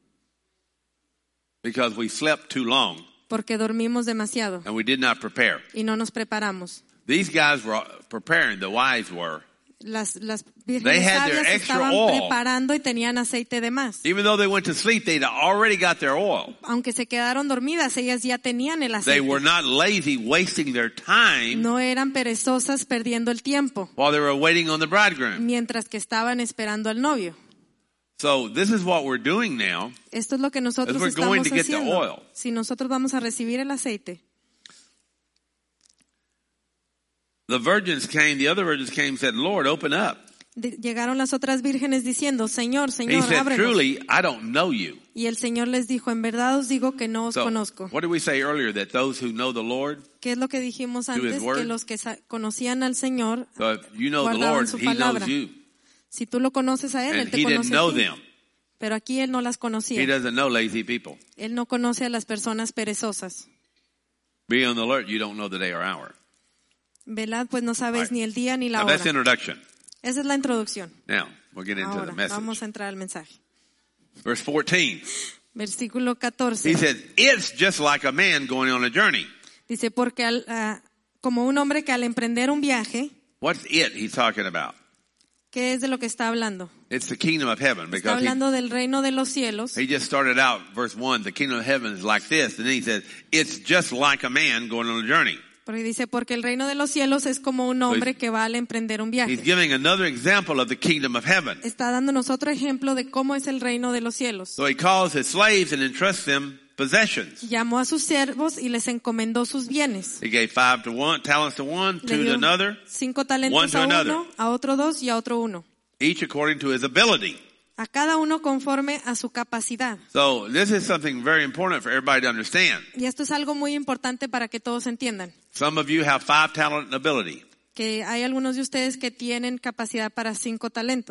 Speaker 1: because we slept too long
Speaker 2: porque dormimos demasiado
Speaker 1: and we did not prepare.
Speaker 2: y no nos preparamos.
Speaker 1: These guys were preparing, the wives were.
Speaker 2: Las, las
Speaker 1: They
Speaker 2: vírgenes
Speaker 1: had their
Speaker 2: sabias
Speaker 1: extra
Speaker 2: estaban
Speaker 1: oil.
Speaker 2: preparando y tenían aceite de más.
Speaker 1: Even though they went to sleep, they'd already got their oil.
Speaker 2: Aunque se quedaron dormidas, ellas ya tenían el
Speaker 1: They
Speaker 2: aceite.
Speaker 1: were not lazy, wasting their time
Speaker 2: No eran perezosas perdiendo el tiempo
Speaker 1: while they were waiting on the bridegroom.
Speaker 2: mientras que estaban esperando al novio.
Speaker 1: So this is what we're doing now.
Speaker 2: Esto es lo que nosotros
Speaker 1: As we're
Speaker 2: estamos
Speaker 1: going to get the
Speaker 2: haciendo.
Speaker 1: oil.
Speaker 2: Si nosotros vamos a recibir el aceite,
Speaker 1: The virgins came, the other virgins came and said, Lord, open up.
Speaker 2: de- llegaron las otras vírgenes diciendo, Señor,
Speaker 1: He
Speaker 2: Señor,
Speaker 1: said,
Speaker 2: ábrenos.
Speaker 1: truly, I don't know you.
Speaker 2: Y el Señor les dijo, en verdad os digo que no os
Speaker 1: So,
Speaker 2: conozco.
Speaker 1: what did we say earlier? That those who know the Lord,
Speaker 2: ¿Qué es lo que dijimos
Speaker 1: Do his
Speaker 2: antes?
Speaker 1: word.
Speaker 2: Que los que sa- conocían al Señor,
Speaker 1: so if you know the
Speaker 2: Guardaban
Speaker 1: Lord,
Speaker 2: su
Speaker 1: He knows
Speaker 2: palabra.
Speaker 1: you.
Speaker 2: si tú lo conoces a Él, Él
Speaker 1: And
Speaker 2: te
Speaker 1: He didn't
Speaker 2: conoce
Speaker 1: know
Speaker 2: a ti.
Speaker 1: them.
Speaker 2: Pero aquí Él no las
Speaker 1: He
Speaker 2: conocía.
Speaker 1: doesn't know lazy people.
Speaker 2: Él no conoce a las personas perezosas.
Speaker 1: Be on the alert. You don't know the day or hour.
Speaker 2: Velad, pues no sabes
Speaker 1: Right.
Speaker 2: ni el día ni la
Speaker 1: Now
Speaker 2: hora.
Speaker 1: that's introduction.
Speaker 2: Esa es la introducción.
Speaker 1: Now we'll get into
Speaker 2: Ahora,
Speaker 1: the message.
Speaker 2: vamos a entrar al mensaje.
Speaker 1: Verse fourteen.
Speaker 2: Versículo catorce.
Speaker 1: He said, it's just like a man going on a journey.
Speaker 2: Dice, porque al, ah, como un hombre que al emprender un viaje,
Speaker 1: What's it he's talking about?
Speaker 2: ¿qué es de lo que está hablando?
Speaker 1: It's the kingdom of heaven,
Speaker 2: Está
Speaker 1: because he,
Speaker 2: hablando del reino de los cielos.
Speaker 1: he just started out, verse one, the kingdom of heaven is like this. And then he said, it's just like a man going on a journey.
Speaker 2: Porque dice, porque el reino de los cielos es como un hombre que va al emprender un
Speaker 1: He's
Speaker 2: viaje.
Speaker 1: giving another example of the kingdom of heaven.
Speaker 2: Está dándonos otro ejemplo de cómo es el reino de los cielos.
Speaker 1: So he calls his slaves and entrusts them possessions.
Speaker 2: Llamó a sus siervos y les encomendó sus bienes.
Speaker 1: He gave five to one, talents to one,
Speaker 2: Le
Speaker 1: two to
Speaker 2: dio
Speaker 1: another,
Speaker 2: cinco
Speaker 1: one
Speaker 2: talentos
Speaker 1: to
Speaker 2: a
Speaker 1: another.
Speaker 2: uno, a otro dos y a otro uno.
Speaker 1: each according to his ability.
Speaker 2: A cada uno conforme a su capacidad.
Speaker 1: So this is something very important for everybody to understand.
Speaker 2: Y esto es algo muy importante para que todos entiendan.
Speaker 1: Some of you have five talent and ability.
Speaker 2: Que hay algunos de ustedes que tienen capacidad para cinco talentos.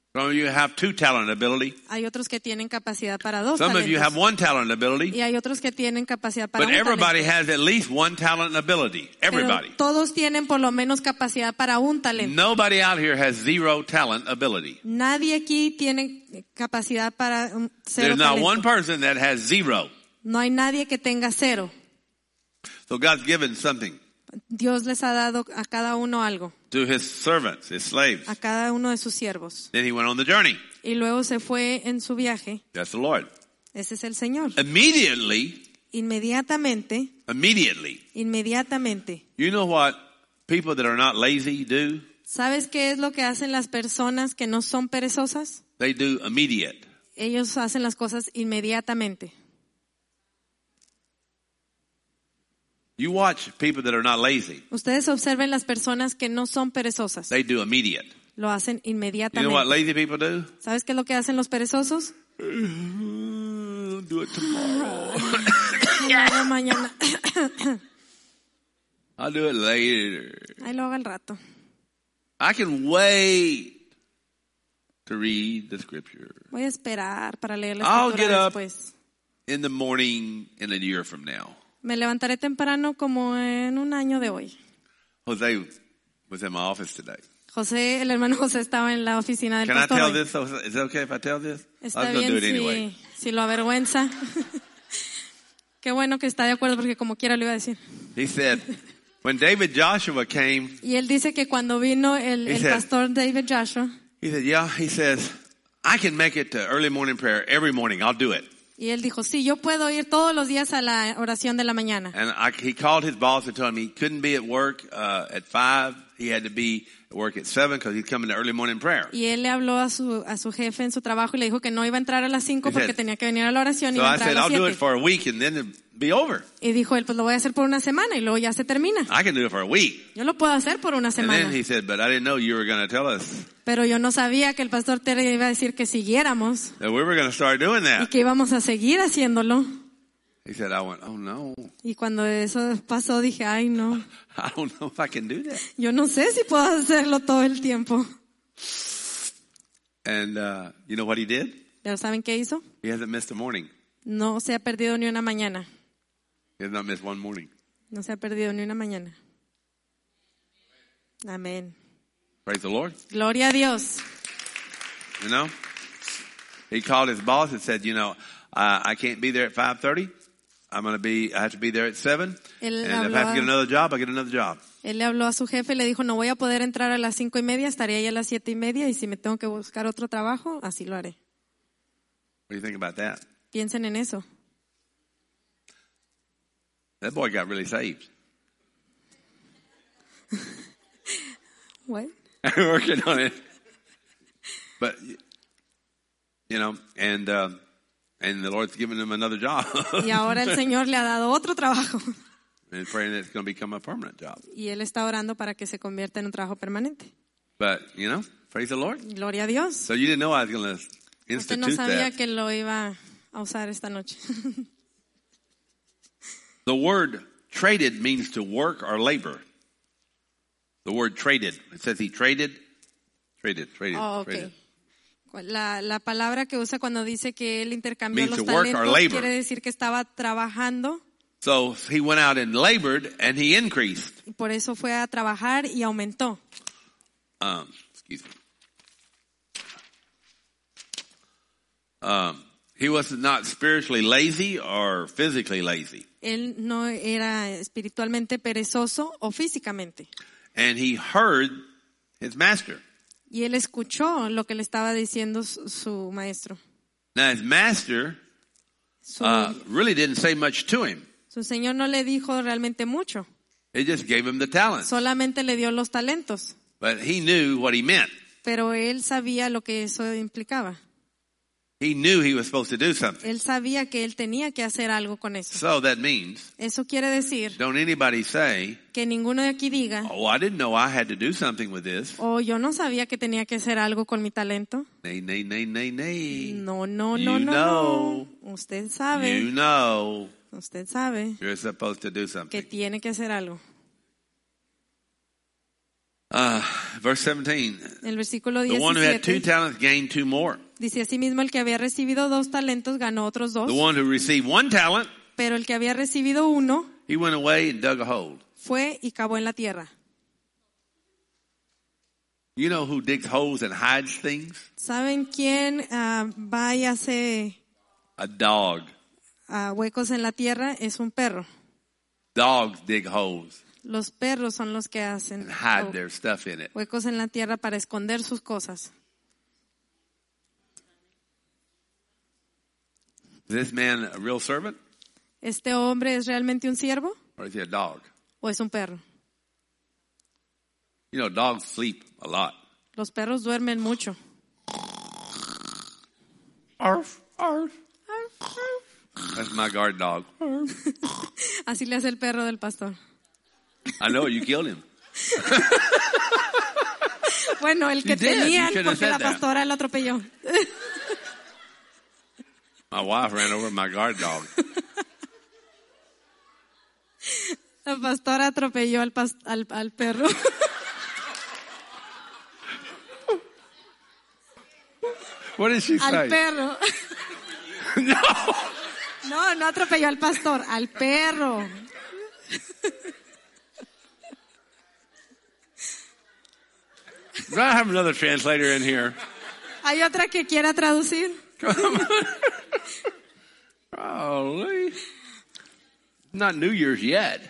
Speaker 1: Some of you have two talent ability.
Speaker 2: Hay otros que tienen capacidad para dos
Speaker 1: Some of you have
Speaker 2: talentos.
Speaker 1: one talent ability.
Speaker 2: Y hay otros que tienen capacidad para
Speaker 1: But
Speaker 2: un
Speaker 1: everybody
Speaker 2: talento.
Speaker 1: has at least one talent ability. Everybody.
Speaker 2: Pero todos tienen por lo menos capacidad para un talento.
Speaker 1: Nobody out here has zero talent ability.
Speaker 2: Nadie aquí tiene capacidad para un cero
Speaker 1: There's not one
Speaker 2: talento.
Speaker 1: person that has zero.
Speaker 2: No hay nadie que tenga cero.
Speaker 1: So God's given something
Speaker 2: Dios les ha dado a cada uno algo,
Speaker 1: to his servants, his slaves.
Speaker 2: a cada uno de sus siervos.
Speaker 1: Then he went on the journey.
Speaker 2: Y luego se fue en su viaje.
Speaker 1: That's the Lord.
Speaker 2: Ese es el Señor.
Speaker 1: Immediately,
Speaker 2: Inmediatamente,
Speaker 1: immediately.
Speaker 2: inmediatamente.
Speaker 1: You know what people that are not lazy do?
Speaker 2: ¿Sabes qué es lo que hacen las personas que no son perezosas?
Speaker 1: They do immediate.
Speaker 2: Ellos hacen las cosas inmediatamente.
Speaker 1: You watch people that are not lazy.
Speaker 2: Ustedes observen las personas que no son perezosas.
Speaker 1: They do immediate.
Speaker 2: Lo hacen
Speaker 1: You know what
Speaker 2: inmediatamente.
Speaker 1: lazy people do?
Speaker 2: ¿Sabes qué es lo que hacen los perezosos?
Speaker 1: I'll do it tomorrow.
Speaker 2: Lo hago mañana.
Speaker 1: I'll do it later.
Speaker 2: Ahí lo hago al rato.
Speaker 1: I can wait to read the scripture
Speaker 2: Voy a esperar para leer la
Speaker 1: I'll get
Speaker 2: escritura
Speaker 1: up.
Speaker 2: después.
Speaker 1: in the morning in a year from now.
Speaker 2: Me levantaré temprano como en un año de hoy.
Speaker 1: Jose was in my office today.
Speaker 2: José, el hermano José estaba en la oficina del
Speaker 1: Can I
Speaker 2: pastor.
Speaker 1: tell
Speaker 2: hoy.
Speaker 1: this? Is it okay if I tell this? I
Speaker 2: Está
Speaker 1: was going to do
Speaker 2: bien
Speaker 1: it anyway.
Speaker 2: si, si lo avergüenza. Qué bueno que está de acuerdo porque como quiera lo iba a decir.
Speaker 1: He said, when David Joshua came,
Speaker 2: Y él dice que cuando vino el,
Speaker 1: He
Speaker 2: el
Speaker 1: said-
Speaker 2: pastor David Joshua,
Speaker 1: he said, yeah, he says, I can make it to early morning prayer every morning. I'll do it.
Speaker 2: y él dijo, sí, yo puedo ir todos los días a la oración de la mañana.
Speaker 1: And I, he called his boss and told him he couldn't be at work uh, at five. He had to be at work at seven because he's coming to early morning prayer.
Speaker 2: Y él le habló a su, a su jefe en su trabajo y le dijo que no iba a entrar a las cinco
Speaker 1: He
Speaker 2: porque
Speaker 1: said-
Speaker 2: tenía que venir a la oración y
Speaker 1: So
Speaker 2: iba a
Speaker 1: I
Speaker 2: entrar
Speaker 1: said,
Speaker 2: a
Speaker 1: I'll
Speaker 2: las
Speaker 1: do it
Speaker 2: siete.
Speaker 1: for a week and then it'll be over.
Speaker 2: Y dijo él, pues lo voy a hacer por una semana y luego ya se termina.
Speaker 1: I can do it for a week.
Speaker 2: Yo lo puedo hacer por una
Speaker 1: And
Speaker 2: semana.
Speaker 1: then he said, but I didn't know you were going to tell us
Speaker 2: Pero yo no sabía que el pastor Terry iba a decir que siguiéramos
Speaker 1: that we were going to start doing
Speaker 2: y
Speaker 1: that.
Speaker 2: que íbamos a seguir haciéndolo.
Speaker 1: He said, I went, oh no,
Speaker 2: Y cuando eso pasó dije, ay no,
Speaker 1: I don't know if I can do that.
Speaker 2: yo no sé si puedo hacerlo todo el tiempo.
Speaker 1: And uh, you know what he did?
Speaker 2: ¿Pero saben qué hizo?
Speaker 1: He hasn't missed a morning.
Speaker 2: No se ha perdido ni una mañana.
Speaker 1: He has not missed one morning.
Speaker 2: No se ha perdido ni una mañana. Amén.
Speaker 1: Praise the Lord.
Speaker 2: Gloria a Dios.
Speaker 1: You know, he called his boss and said, you know, uh, I can't be there at five thirty. I'm going to be, I have to be there at seven.
Speaker 2: Él
Speaker 1: And if
Speaker 2: habló
Speaker 1: I have to
Speaker 2: a-
Speaker 1: get another job, I get another job.
Speaker 2: Él le habló a su jefe y le dijo, no voy a poder entrar a las cinco y media, estaré ahí a las siete y media y si me tengo que buscar otro trabajo, así lo haré.
Speaker 1: What do you think about that?
Speaker 2: Piensen en eso.
Speaker 1: That boy got really saved.
Speaker 2: What?
Speaker 1: Working on it. But, you know, and, uh, and the Lord's given him another job.
Speaker 2: Y ahora el Señor le ha dado otro trabajo.
Speaker 1: And praying that it's going to become a permanent job.
Speaker 2: Y él está orando para que se convierta en un trabajo permanente.
Speaker 1: But, you know, praise the Lord.
Speaker 2: Gloria a Dios.
Speaker 1: So you didn't know I was going to
Speaker 2: Usted no
Speaker 1: institute
Speaker 2: sabía
Speaker 1: that.
Speaker 2: que lo iba a usar esta noche.
Speaker 1: The word traded means to work or labor. The word traded. It says he traded. Traded, traded,
Speaker 2: Oh,
Speaker 1: traded.
Speaker 2: okay. La, la palabra que usa cuando dice que él intercambió
Speaker 1: Means
Speaker 2: los
Speaker 1: to work or
Speaker 2: talentos
Speaker 1: labor.
Speaker 2: quiere decir que estaba trabajando
Speaker 1: So he went out and labored and he increased.
Speaker 2: y por eso fue a trabajar y aumentó.
Speaker 1: Um, excuse me. Um, he was not spiritually lazy or physically lazy.
Speaker 2: Él no era espiritualmente perezoso o físicamente.
Speaker 1: And he heard his master.
Speaker 2: Y él escuchó lo que le estaba diciendo su, su maestro.
Speaker 1: Now his master
Speaker 2: Su,
Speaker 1: uh, really didn't say much to him.
Speaker 2: su señor no le dijo realmente mucho.
Speaker 1: He just gave him the talents.
Speaker 2: Solamente le dio los talentos.
Speaker 1: But he knew what he meant.
Speaker 2: Pero él sabía lo que eso implicaba.
Speaker 1: He knew he was supposed to do something.
Speaker 2: Él sabía que él tenía que hacer algo con eso.
Speaker 1: So that means,
Speaker 2: Eso quiere decir
Speaker 1: don't anybody say,
Speaker 2: que ninguno de aquí diga,
Speaker 1: oh, I didn't know I had to do something with this.
Speaker 2: oh, yo no sabía que tenía que hacer algo con mi talento.
Speaker 1: Nay, nay, nay, nay, nay.
Speaker 2: No, no,
Speaker 1: You
Speaker 2: no, no,
Speaker 1: know.
Speaker 2: no. Usted
Speaker 1: You
Speaker 2: sabe,
Speaker 1: know
Speaker 2: usted sabe
Speaker 1: you're supposed to do
Speaker 2: que
Speaker 1: something.
Speaker 2: tiene que hacer algo.
Speaker 1: Uh, verse seventeen.
Speaker 2: El versículo
Speaker 1: The one who had two
Speaker 2: diecisiete
Speaker 1: talents gained two more.
Speaker 2: dice asimismo el que había recibido dos talentos ganó otros dos,
Speaker 1: The one who received one talent,
Speaker 2: pero el que había recibido uno
Speaker 1: he went away and dug a hole.
Speaker 2: fue y cavó en la tierra.
Speaker 1: You know who digs holes and hides things?
Speaker 2: ¿Saben quién ah, va y hace
Speaker 1: A dog.
Speaker 2: ah, huecos en la tierra? Es un perro.
Speaker 1: Dogs dig holes
Speaker 2: Los perros son los que hacen
Speaker 1: and hide
Speaker 2: oh,
Speaker 1: their stuff in it.
Speaker 2: huecos en la tierra para esconder sus cosas.
Speaker 1: Is this man a real servant
Speaker 2: ¿Este hombre es realmente un siervo
Speaker 1: or is he a dog?
Speaker 2: o es un perro?
Speaker 1: You know, dogs sleep a lot.
Speaker 2: Los perros duermen mucho.
Speaker 1: Arf, arf. That's my guard dog.
Speaker 2: Así le hace el perro del pastor.
Speaker 1: I know you killed him.
Speaker 2: Bueno, el que
Speaker 1: You did. You
Speaker 2: tenían
Speaker 1: should have
Speaker 2: porque la
Speaker 1: said that.
Speaker 2: pastora lo atropelló.
Speaker 1: My wife ran over my guard dog.
Speaker 2: La pastora atropelló al, pas- al, al perro.
Speaker 1: What did she
Speaker 2: Al
Speaker 1: say?
Speaker 2: perro.
Speaker 1: No.
Speaker 2: No, no atropelló al pastor, al perro.
Speaker 1: Do I have another translator in here?
Speaker 2: ¿Hay otra que quiera traducir?
Speaker 1: Holy. Not New Year's yet.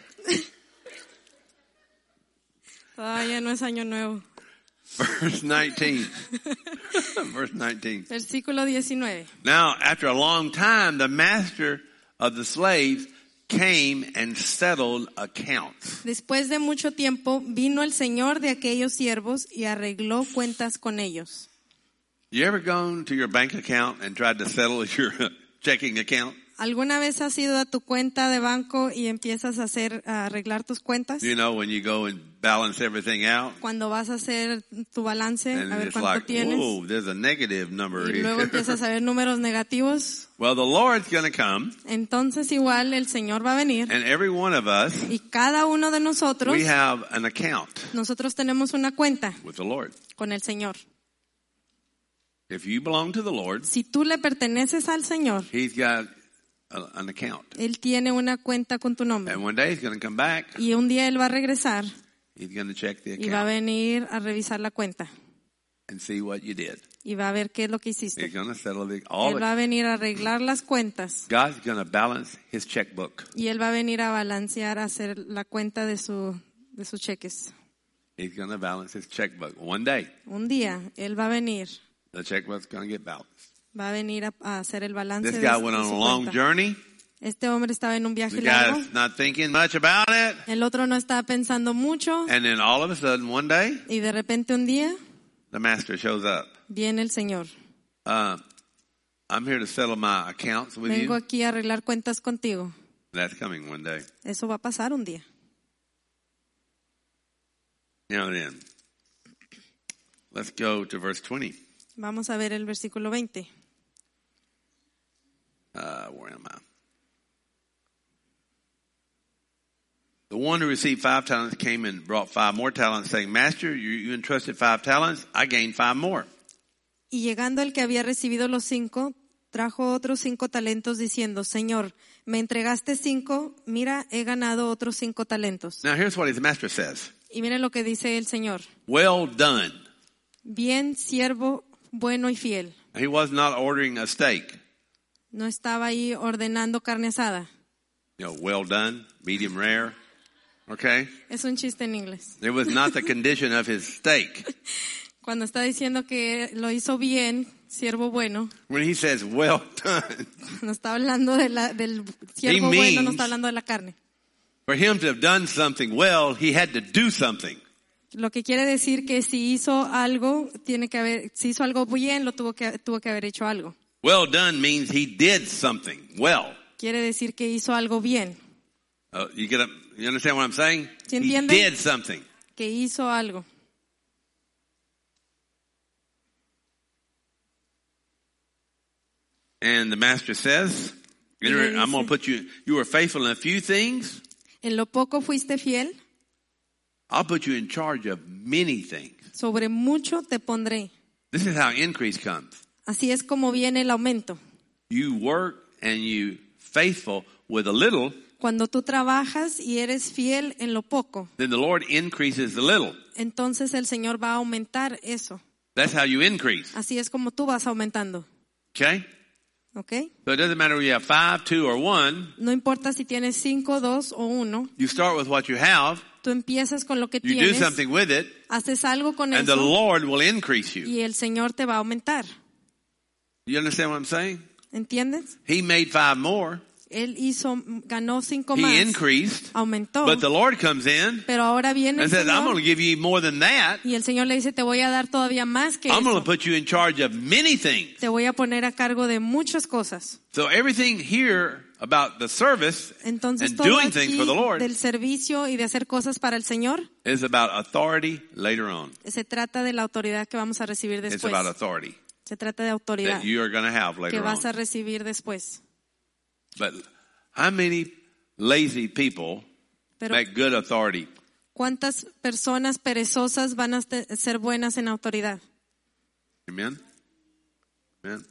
Speaker 2: Todavía no es año nuevo.
Speaker 1: Verse nineteen. Verse nineteen.
Speaker 2: Versículo diecinueve.
Speaker 1: Now, after a long time, the master of the slaves came and settled accounts.
Speaker 2: Después de mucho tiempo vino el señor de aquellos siervos y arregló cuentas con ellos.
Speaker 1: You ever gone to your bank account and tried to settle your checking account?
Speaker 2: ¿Alguna vez has ido a tu cuenta de banco y empiezas a hacer a arreglar tus cuentas?
Speaker 1: You know, when you go and balance everything out,
Speaker 2: Cuando vas a hacer tu balance,
Speaker 1: and
Speaker 2: a ver
Speaker 1: it's
Speaker 2: cuánto
Speaker 1: like,
Speaker 2: tienes,
Speaker 1: whoa, there's a negative number
Speaker 2: y
Speaker 1: here.
Speaker 2: luego empiezas a ver números negativos,
Speaker 1: Well, the Lord's going to come,
Speaker 2: entonces igual el Señor va a venir
Speaker 1: and every one of us,
Speaker 2: y cada uno de nosotros,
Speaker 1: we have an account
Speaker 2: nosotros tenemos una cuenta
Speaker 1: with the Lord.
Speaker 2: con el Señor.
Speaker 1: If you belong to the Lord,
Speaker 2: Si tú le perteneces al Señor,
Speaker 1: He's got a, an account.
Speaker 2: Él tiene una cuenta con tu nombre.
Speaker 1: And one day He's going to come back,
Speaker 2: Y un día Él va a regresar
Speaker 1: He's going to check the
Speaker 2: y va a
Speaker 1: account
Speaker 2: venir a revisar la cuenta
Speaker 1: and see what you did.
Speaker 2: y va a ver qué es lo que
Speaker 1: He's
Speaker 2: hiciste.
Speaker 1: going to settle the, all
Speaker 2: Él va a
Speaker 1: it.
Speaker 2: venir a arreglar las cuentas
Speaker 1: God's going to balance His checkbook.
Speaker 2: y Él va a venir a balancear, a hacer la cuenta de su de sus cheques.
Speaker 1: He's going to balance His checkbook. One day,
Speaker 2: Un día Él va a venir,
Speaker 1: the checkbook's going to get balanced.
Speaker 2: va a venir a, a hacer el balance
Speaker 1: This
Speaker 2: de,
Speaker 1: guy
Speaker 2: de
Speaker 1: went on
Speaker 2: su
Speaker 1: a long
Speaker 2: cuenta.
Speaker 1: journey.
Speaker 2: Este hombre estaba en un viaje
Speaker 1: The
Speaker 2: largo,
Speaker 1: guy's not thinking much about it.
Speaker 2: el otro no estaba pensando mucho
Speaker 1: And then all of a sudden, one day,
Speaker 2: y de repente un día
Speaker 1: the master shows up.
Speaker 2: viene el Señor.
Speaker 1: Uh, I'm here to settle my accounts with
Speaker 2: Vengo
Speaker 1: you.
Speaker 2: aquí a arreglar cuentas contigo.
Speaker 1: That's coming one day.
Speaker 2: Eso va a pasar un día.
Speaker 1: Now then, let's go to verse twenty.
Speaker 2: Vamos a ver el versículo veinte.
Speaker 1: Uh, where am I? The one who received five talents came and brought five more talents, saying, Master, you, you entrusted five talents. I gained five more.
Speaker 2: Y llegando el que había recibido los cinco, trajo otros cinco talentos diciendo, Señor, me entregaste cinco, mira, he ganado otros cinco talentos.
Speaker 1: Now here's what his master says.
Speaker 2: Y miren lo que dice el Señor.
Speaker 1: Well done.
Speaker 2: Bien, siervo, bueno y fiel.
Speaker 1: He was not ordering a steak.
Speaker 2: No estaba ahí ordenando carne asada.
Speaker 1: You know, well done, medium rare. Okay?
Speaker 2: Es un chiste en inglés.
Speaker 1: It was not the condition of his steak.
Speaker 2: Cuando está diciendo que lo hizo bien, siervo bueno,
Speaker 1: When he says well done,
Speaker 2: no está hablando de la, del siervo
Speaker 1: He
Speaker 2: bueno, no
Speaker 1: means-
Speaker 2: está hablando de la carne.
Speaker 1: for him to have done something well, he had to do something.
Speaker 2: Lo que quiere decir que si hizo algo, tiene que haber, si hizo algo bien, lo tuvo que, tuvo que haber hecho algo.
Speaker 1: Well done means he did something well.
Speaker 2: Quiere decir que hizo algo bien,
Speaker 1: Uh, you get a, you understand what I'm saying?
Speaker 2: ¿Sí
Speaker 1: He
Speaker 2: entiende?
Speaker 1: did something.
Speaker 2: que hizo algo.
Speaker 1: And the master says,
Speaker 2: Y le
Speaker 1: I'm going
Speaker 2: dice-
Speaker 1: to put you, you were faithful in a few things.
Speaker 2: En lo poco fuiste fiel,
Speaker 1: I'll put you in charge of many things.
Speaker 2: Sobre mucho te pondré.
Speaker 1: This is how increase comes.
Speaker 2: Así es como viene el aumento.
Speaker 1: You work and you faithful with a little,
Speaker 2: Cuando tú trabajas y eres fiel en lo poco,
Speaker 1: then the Lord increases the little.
Speaker 2: entonces el Señor va a aumentar eso.
Speaker 1: That's how you increase.
Speaker 2: Así es como tú vas aumentando.
Speaker 1: Okay?
Speaker 2: ¿Ok?
Speaker 1: So it doesn't matter whether you have five, two, or one.
Speaker 2: No importa si tienes cinco, dos o uno.
Speaker 1: You start with what you have.
Speaker 2: Tú empiezas con lo que
Speaker 1: You do
Speaker 2: tienes,
Speaker 1: something with it,
Speaker 2: haces algo con
Speaker 1: and the
Speaker 2: eso
Speaker 1: Lord will increase you.
Speaker 2: y el Señor te va a aumentar.
Speaker 1: You understand what I'm saying?
Speaker 2: ¿Entiendes?
Speaker 1: He made five more.
Speaker 2: Él hizo, ganó cinco
Speaker 1: He
Speaker 2: más,
Speaker 1: increased.
Speaker 2: aumentó,
Speaker 1: But the Lord comes in
Speaker 2: pero ahora viene el
Speaker 1: and says, I'm going to
Speaker 2: Señor
Speaker 1: give you more than that.
Speaker 2: y el Señor le dice, te voy a dar todavía más que
Speaker 1: I'm going to
Speaker 2: eso.
Speaker 1: put you in charge of many things.
Speaker 2: Te voy a poner a cargo de muchas cosas.
Speaker 1: So everything here about the service
Speaker 2: Entonces
Speaker 1: and
Speaker 2: todo
Speaker 1: doing things
Speaker 2: aquí
Speaker 1: for the Lord
Speaker 2: del servicio y de hacer cosas para el Señor
Speaker 1: is about authority later on.
Speaker 2: se trata de la autoridad que vamos a recibir
Speaker 1: It's
Speaker 2: después.
Speaker 1: about authority
Speaker 2: Se trata de autoridad
Speaker 1: that you are going to have
Speaker 2: que
Speaker 1: later
Speaker 2: vas a
Speaker 1: on.
Speaker 2: recibir después.
Speaker 1: But how many lazy people
Speaker 2: Pero
Speaker 1: make good authority?
Speaker 2: ¿cuántas personas perezosas van a te- ser buenas en autoridad?
Speaker 1: Amen? Amen.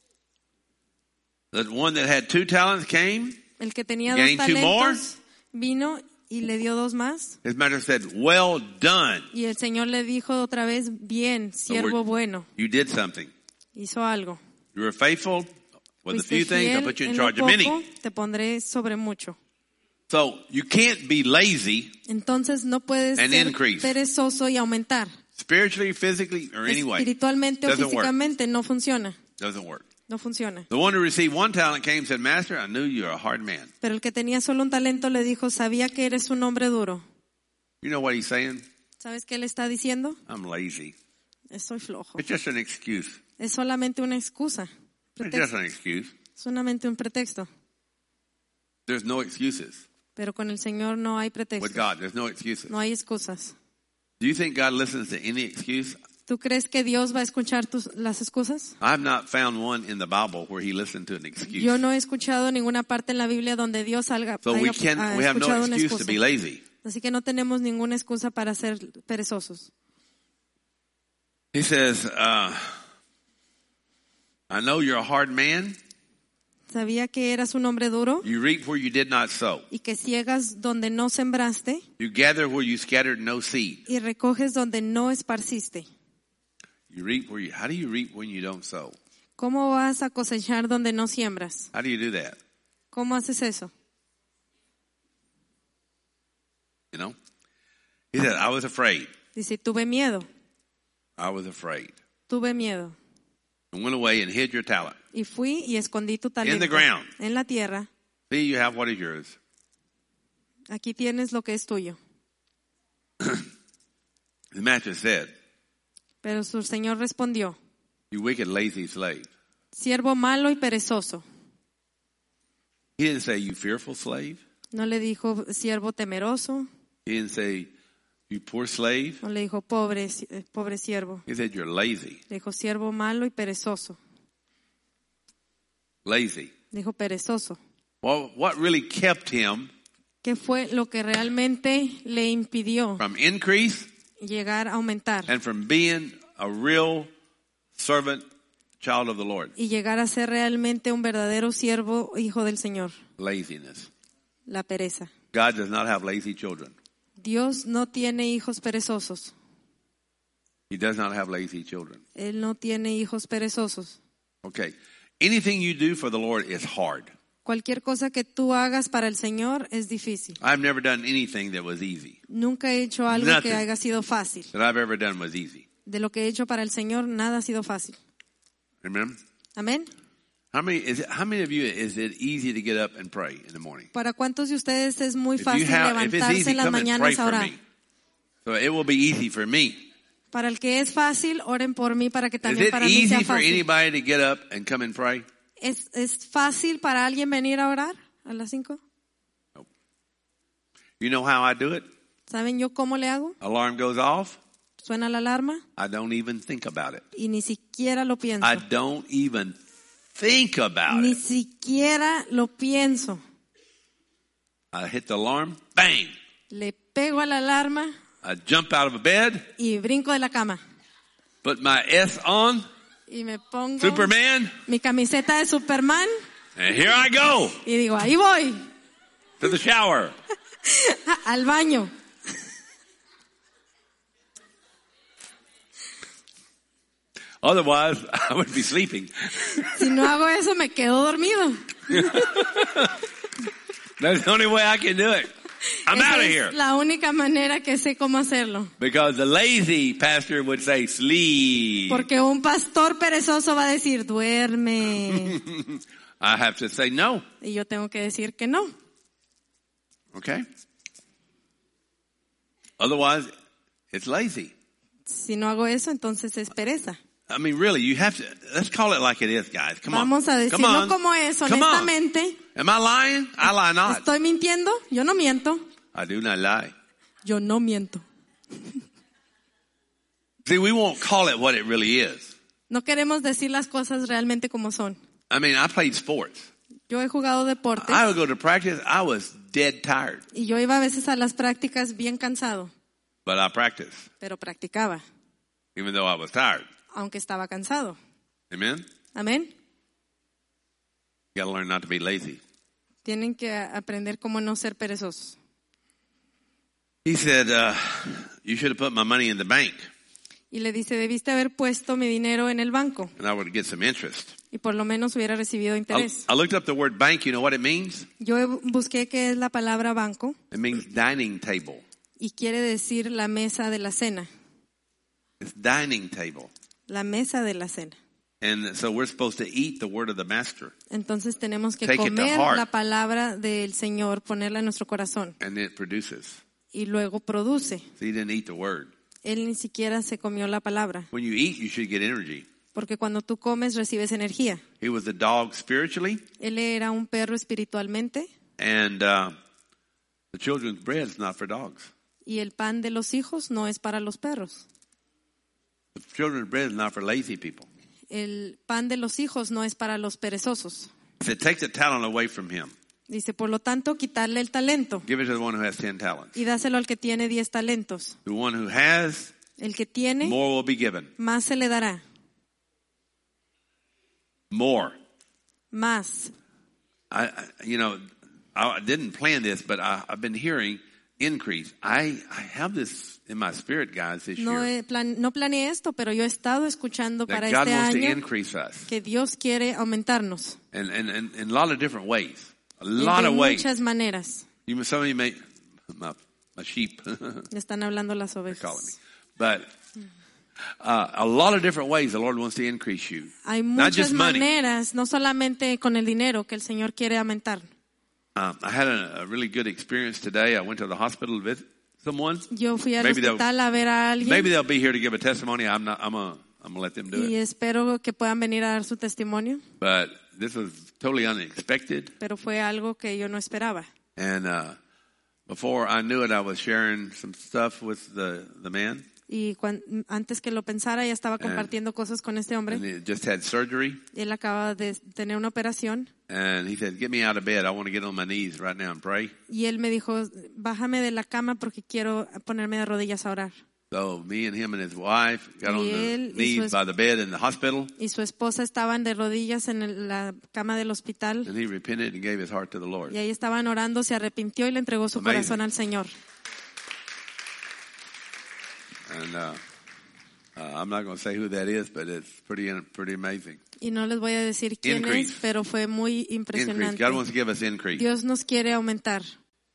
Speaker 1: The one that had two talents came.
Speaker 2: El que tenía dos
Speaker 1: Gain two more.
Speaker 2: talentos vino y le dio dos más.
Speaker 1: His master said, well done.
Speaker 2: Y el Señor le dijo otra vez, bien, siervo
Speaker 1: we're-
Speaker 2: bueno,
Speaker 1: You did something.
Speaker 2: hizo algo.
Speaker 1: You were faithful with a
Speaker 2: Fuiste
Speaker 1: few things. I'll
Speaker 2: fiel
Speaker 1: put you in
Speaker 2: en lo
Speaker 1: charge of many.
Speaker 2: poco, te pondré sobre mucho.
Speaker 1: So you can't be lazy
Speaker 2: Entonces no puedes
Speaker 1: And
Speaker 2: ser
Speaker 1: increase.
Speaker 2: perezoso y aumentar.
Speaker 1: spiritually, physically, or any way.
Speaker 2: Espiritualmente o
Speaker 1: Doesn't work.
Speaker 2: físicamente no funciona.
Speaker 1: Doesn't work.
Speaker 2: No funciona.
Speaker 1: The one who received one talent came and said, Master, I knew you were a hard man.
Speaker 2: Pero el que tenía solo un talento le dijo, sabía que eres un hombre duro.
Speaker 1: You know what he's saying?
Speaker 2: ¿Sabes qué le está diciendo?
Speaker 1: I'm lazy.
Speaker 2: Soy flojo.
Speaker 1: It's just an excuse.
Speaker 2: Es solamente una excusa.
Speaker 1: It's just
Speaker 2: Pretexto.
Speaker 1: an excuse.
Speaker 2: Solamente un pretexto.
Speaker 1: There's no excuses.
Speaker 2: Pero con el Señor no hay
Speaker 1: With
Speaker 2: pretextos.
Speaker 1: God, there's no excuses.
Speaker 2: No hay excusas.
Speaker 1: Do you think God listens to any excuse?
Speaker 2: ¿Tú crees que Dios va a escuchar tus, las excusas?
Speaker 1: I've not found one in the Bible where he listened to an excuse.
Speaker 2: Yo no he escuchado ninguna parte en la Biblia donde Dios salga,
Speaker 1: So we
Speaker 2: haya
Speaker 1: can
Speaker 2: ha
Speaker 1: we have no
Speaker 2: escuchado una
Speaker 1: excuse to
Speaker 2: excusa.
Speaker 1: be lazy.
Speaker 2: Así que no tenemos ninguna excusa para ser perezosos.
Speaker 1: He says, uh, I know you're a hard man.
Speaker 2: Sabía que eras un hombre duro
Speaker 1: You reap where you did not sow.
Speaker 2: y que ciegas donde no sembraste
Speaker 1: You gather where you scattered no seed.
Speaker 2: y recoges donde no esparciste.
Speaker 1: You reap where you, how do you reap when you don't sow?
Speaker 2: ¿Cómo vas a cosechar donde no siembras?
Speaker 1: How do you do that?
Speaker 2: ¿Cómo haces eso?
Speaker 1: You know? He said, I was afraid.
Speaker 2: Dice, tuve miedo,
Speaker 1: I was afraid.
Speaker 2: tuve miedo.
Speaker 1: And went away and hid your talent.
Speaker 2: Y fui y escondí tu talento
Speaker 1: In the ground.
Speaker 2: en la tierra.
Speaker 1: See, you have what is yours.
Speaker 2: Aquí tienes lo que es tuyo.
Speaker 1: The master said,
Speaker 2: Pero su Señor respondió,
Speaker 1: you wicked, lazy slave.
Speaker 2: siervo malo y perezoso.
Speaker 1: He didn't say, you fearful slave.
Speaker 2: No le dijo siervo temeroso,
Speaker 1: He didn't say, you poor slave.
Speaker 2: no le dijo pobre, eh, pobre siervo.
Speaker 1: He said, you're lazy.
Speaker 2: Le dijo siervo malo y perezoso.
Speaker 1: Lazy.
Speaker 2: Dijo perezoso.
Speaker 1: Well, what really kept him
Speaker 2: ¿Qué fue lo que realmente le impidió
Speaker 1: from increase
Speaker 2: llegar a aumentar
Speaker 1: and from being a real servant, child of the Lord?
Speaker 2: y llegar a ser realmente un verdadero siervo, hijo del Señor?
Speaker 1: Laziness.
Speaker 2: La pereza.
Speaker 1: God does not have lazy children.
Speaker 2: Dios no tiene hijos perezosos.
Speaker 1: He does not have lazy children.
Speaker 2: Él no tiene hijos perezosos.
Speaker 1: Okay. Anything you do for the Lord is hard.
Speaker 2: Cualquier cosa que tú hagas para el Señor es difícil.
Speaker 1: I've never done anything that was easy.
Speaker 2: Nunca he hecho algo
Speaker 1: Nothing.
Speaker 2: que haya sido fácil.
Speaker 1: That I've ever done was easy.
Speaker 2: De lo que he hecho para el Señor, nada ha sido fácil.
Speaker 1: Amen?
Speaker 2: Amén.
Speaker 1: How many, is it, how many of you is it easy to get up and pray in the morning?
Speaker 2: ¿Para cuántos de ustedes es muy
Speaker 1: If you
Speaker 2: fácil
Speaker 1: have, if it's
Speaker 2: levantarse
Speaker 1: easy,
Speaker 2: en las
Speaker 1: come and pray
Speaker 2: mañanas a
Speaker 1: for
Speaker 2: orar?
Speaker 1: me. So it will be easy for me.
Speaker 2: Para el que es fácil, oren por mí para que
Speaker 1: Is
Speaker 2: también
Speaker 1: it
Speaker 2: para mí sea
Speaker 1: easy for
Speaker 2: fácil.
Speaker 1: anybody to get up and come and pray?
Speaker 2: ¿Es, ¿Es fácil para alguien venir a orar a las cinco?
Speaker 1: You know how I do it?
Speaker 2: ¿Saben yo cómo le hago?
Speaker 1: Alarm goes off.
Speaker 2: Suena la alarma
Speaker 1: I don't even think about it.
Speaker 2: y ni siquiera lo pienso.
Speaker 1: I don't even think about
Speaker 2: Ni
Speaker 1: it.
Speaker 2: siquiera lo pienso.
Speaker 1: I hit the alarm. Bang.
Speaker 2: Le pego a la alarma,
Speaker 1: I jump out of bed,
Speaker 2: y brinco de la cama.
Speaker 1: put my S on,
Speaker 2: Y me pongo
Speaker 1: Superman,
Speaker 2: mi camiseta de Superman
Speaker 1: and here I go
Speaker 2: y digo, ahí voy,
Speaker 1: to the shower.
Speaker 2: al baño.
Speaker 1: Otherwise, I would be sleeping.
Speaker 2: Si no hago eso, me quedo dormido.
Speaker 1: That's the only way I can do it. I'm
Speaker 2: Esa
Speaker 1: out of
Speaker 2: es
Speaker 1: here.
Speaker 2: la única manera que sé cómo hacerlo.
Speaker 1: Because the lazy pastor would say, sleep.
Speaker 2: Porque un pastor perezoso va a decir, duerme.
Speaker 1: I have to say no.
Speaker 2: Y yo tengo que decir que no.
Speaker 1: Okay? Otherwise, it's lazy.
Speaker 2: Si no hago eso, entonces es pereza.
Speaker 1: I mean, really, you have to, let's call it like it is, guys. Come on.
Speaker 2: Vamos a
Speaker 1: Come
Speaker 2: decirlo
Speaker 1: on.
Speaker 2: como es,
Speaker 1: Come on.
Speaker 2: honestamente.
Speaker 1: Am I lying? I lie not.
Speaker 2: ¿Estoy mintiendo? Yo no miento.
Speaker 1: I do not lie.
Speaker 2: Yo no miento.
Speaker 1: See, we won't call it what it really is.
Speaker 2: No queremos decir las cosas realmente como son.
Speaker 1: I mean, I played sports.
Speaker 2: Yo he jugado deportes
Speaker 1: I would go to practice. I was dead tired,
Speaker 2: y yo iba a veces a las prácticas bien cansado,
Speaker 1: but I practiced,
Speaker 2: pero practicaba,
Speaker 1: even though I was tired.
Speaker 2: aunque estaba cansado.
Speaker 1: Amen?
Speaker 2: Amén.
Speaker 1: You gotta learn not to be lazy.
Speaker 2: Tienen que aprender cómo no ser perezosos.
Speaker 1: He said, uh, you should have put my money in the bank
Speaker 2: Y le dice, debiste haber puesto mi dinero en el banco
Speaker 1: and I would get some interest.
Speaker 2: y por lo menos hubiera recibido
Speaker 1: I,
Speaker 2: interés.
Speaker 1: I looked up the word bank. You know what it means?
Speaker 2: Yo busqué qué es la palabra banco
Speaker 1: It means dining table.
Speaker 2: y quiere decir la mesa de la cena.
Speaker 1: It's dining table.
Speaker 2: La mesa de la cena.
Speaker 1: And so we're supposed to eat the word of the master,
Speaker 2: Entonces tenemos que
Speaker 1: Take it to
Speaker 2: comer
Speaker 1: heart.
Speaker 2: la palabra del Señor, ponerla en nuestro corazón
Speaker 1: and it produces.
Speaker 2: y luego produce.
Speaker 1: So you didn't eat the word.
Speaker 2: Él ni siquiera se comió la palabra,
Speaker 1: When you eat, you should get energy.
Speaker 2: porque cuando tú comes recibes energía.
Speaker 1: He was a dog spiritually,
Speaker 2: Él era un perro espiritualmente
Speaker 1: and uh, the children's bread is not for dogs.
Speaker 2: y el pan de los hijos no es para los perros.
Speaker 1: The children's bread is not for lazy people.
Speaker 2: El pan de los hijos no es para los perezosos.
Speaker 1: He said, take the talent away from him.
Speaker 2: Dice, por lo tanto, quitarle el talento
Speaker 1: Give it to the one who has ten talents.
Speaker 2: y dáselo al que tiene diez talentos.
Speaker 1: The one who has,
Speaker 2: El que tiene,
Speaker 1: more will be given.
Speaker 2: más se le dará.
Speaker 1: More.
Speaker 2: Más.
Speaker 1: I, I you know, I didn't plan this, but I, I've been hearing increase. I, I have this in my spirit, guys, this
Speaker 2: No,
Speaker 1: year.
Speaker 2: he plan- no planeé esto, pero yo he estado escuchando
Speaker 1: That
Speaker 2: para
Speaker 1: God
Speaker 2: este
Speaker 1: wants to
Speaker 2: año
Speaker 1: increase us.
Speaker 2: que Dios quiere aumentarnos
Speaker 1: And, and, and in a lot of different ways. A
Speaker 2: de
Speaker 1: lot of ways.
Speaker 2: muchas maneras.
Speaker 1: You, some of you may, my, my sheep,
Speaker 2: Le están hablando las
Speaker 1: they're calling me.
Speaker 2: ovejas.
Speaker 1: But uh, a lot of different ways the Lord wants to increase you.
Speaker 2: Hay
Speaker 1: Not
Speaker 2: muchas
Speaker 1: just money.
Speaker 2: maneras, no solamente con el dinero, que el Señor quiere aumentar.
Speaker 1: Um, I had a, a really good experience today. I went to the hospital to visit someone.
Speaker 2: Yo fui al
Speaker 1: Maybe they'll-
Speaker 2: hospital a ver a
Speaker 1: Maybe
Speaker 2: alguien
Speaker 1: they'll be here to give a testimony. I'm not. I'm a. I'm gonna let them do
Speaker 2: y
Speaker 1: it.
Speaker 2: espero que puedan venir a dar su testimonio,
Speaker 1: But this was totally unexpected.
Speaker 2: pero fue algo que yo no esperaba.
Speaker 1: And uh, before I knew it, I was sharing some stuff with the the man,
Speaker 2: Y cuan- antes que lo pensara, ya estaba compartiendo cosas con este hombre.
Speaker 1: and he just had surgery.
Speaker 2: Él acaba de tener una operación
Speaker 1: And he said, "Get me out of bed. I want to get on my knees right now and pray."
Speaker 2: y él me dijo, bájame de la cama porque quiero ponerme de rodillas a orar.
Speaker 1: So me and him and his wife got on
Speaker 2: Y
Speaker 1: the
Speaker 2: él y su
Speaker 1: knees
Speaker 2: es-
Speaker 1: by the bed in the hospital,
Speaker 2: Y su esposa estaban de rodillas en el- la cama del hospital
Speaker 1: and he repented and gave his heart to the Lord.
Speaker 2: y ahí estaban orando, se arrepintió y le entregó su
Speaker 1: Amazing.
Speaker 2: corazón al Señor.
Speaker 1: And uh, uh, I'm not going to say who that is, but it's pretty pretty amazing.
Speaker 2: Y no les voy a decir quién
Speaker 1: Increase.
Speaker 2: es, pero fue muy
Speaker 1: Increase.
Speaker 2: impresionante.
Speaker 1: God wants to give us increase,
Speaker 2: Dios nos quiere aumentar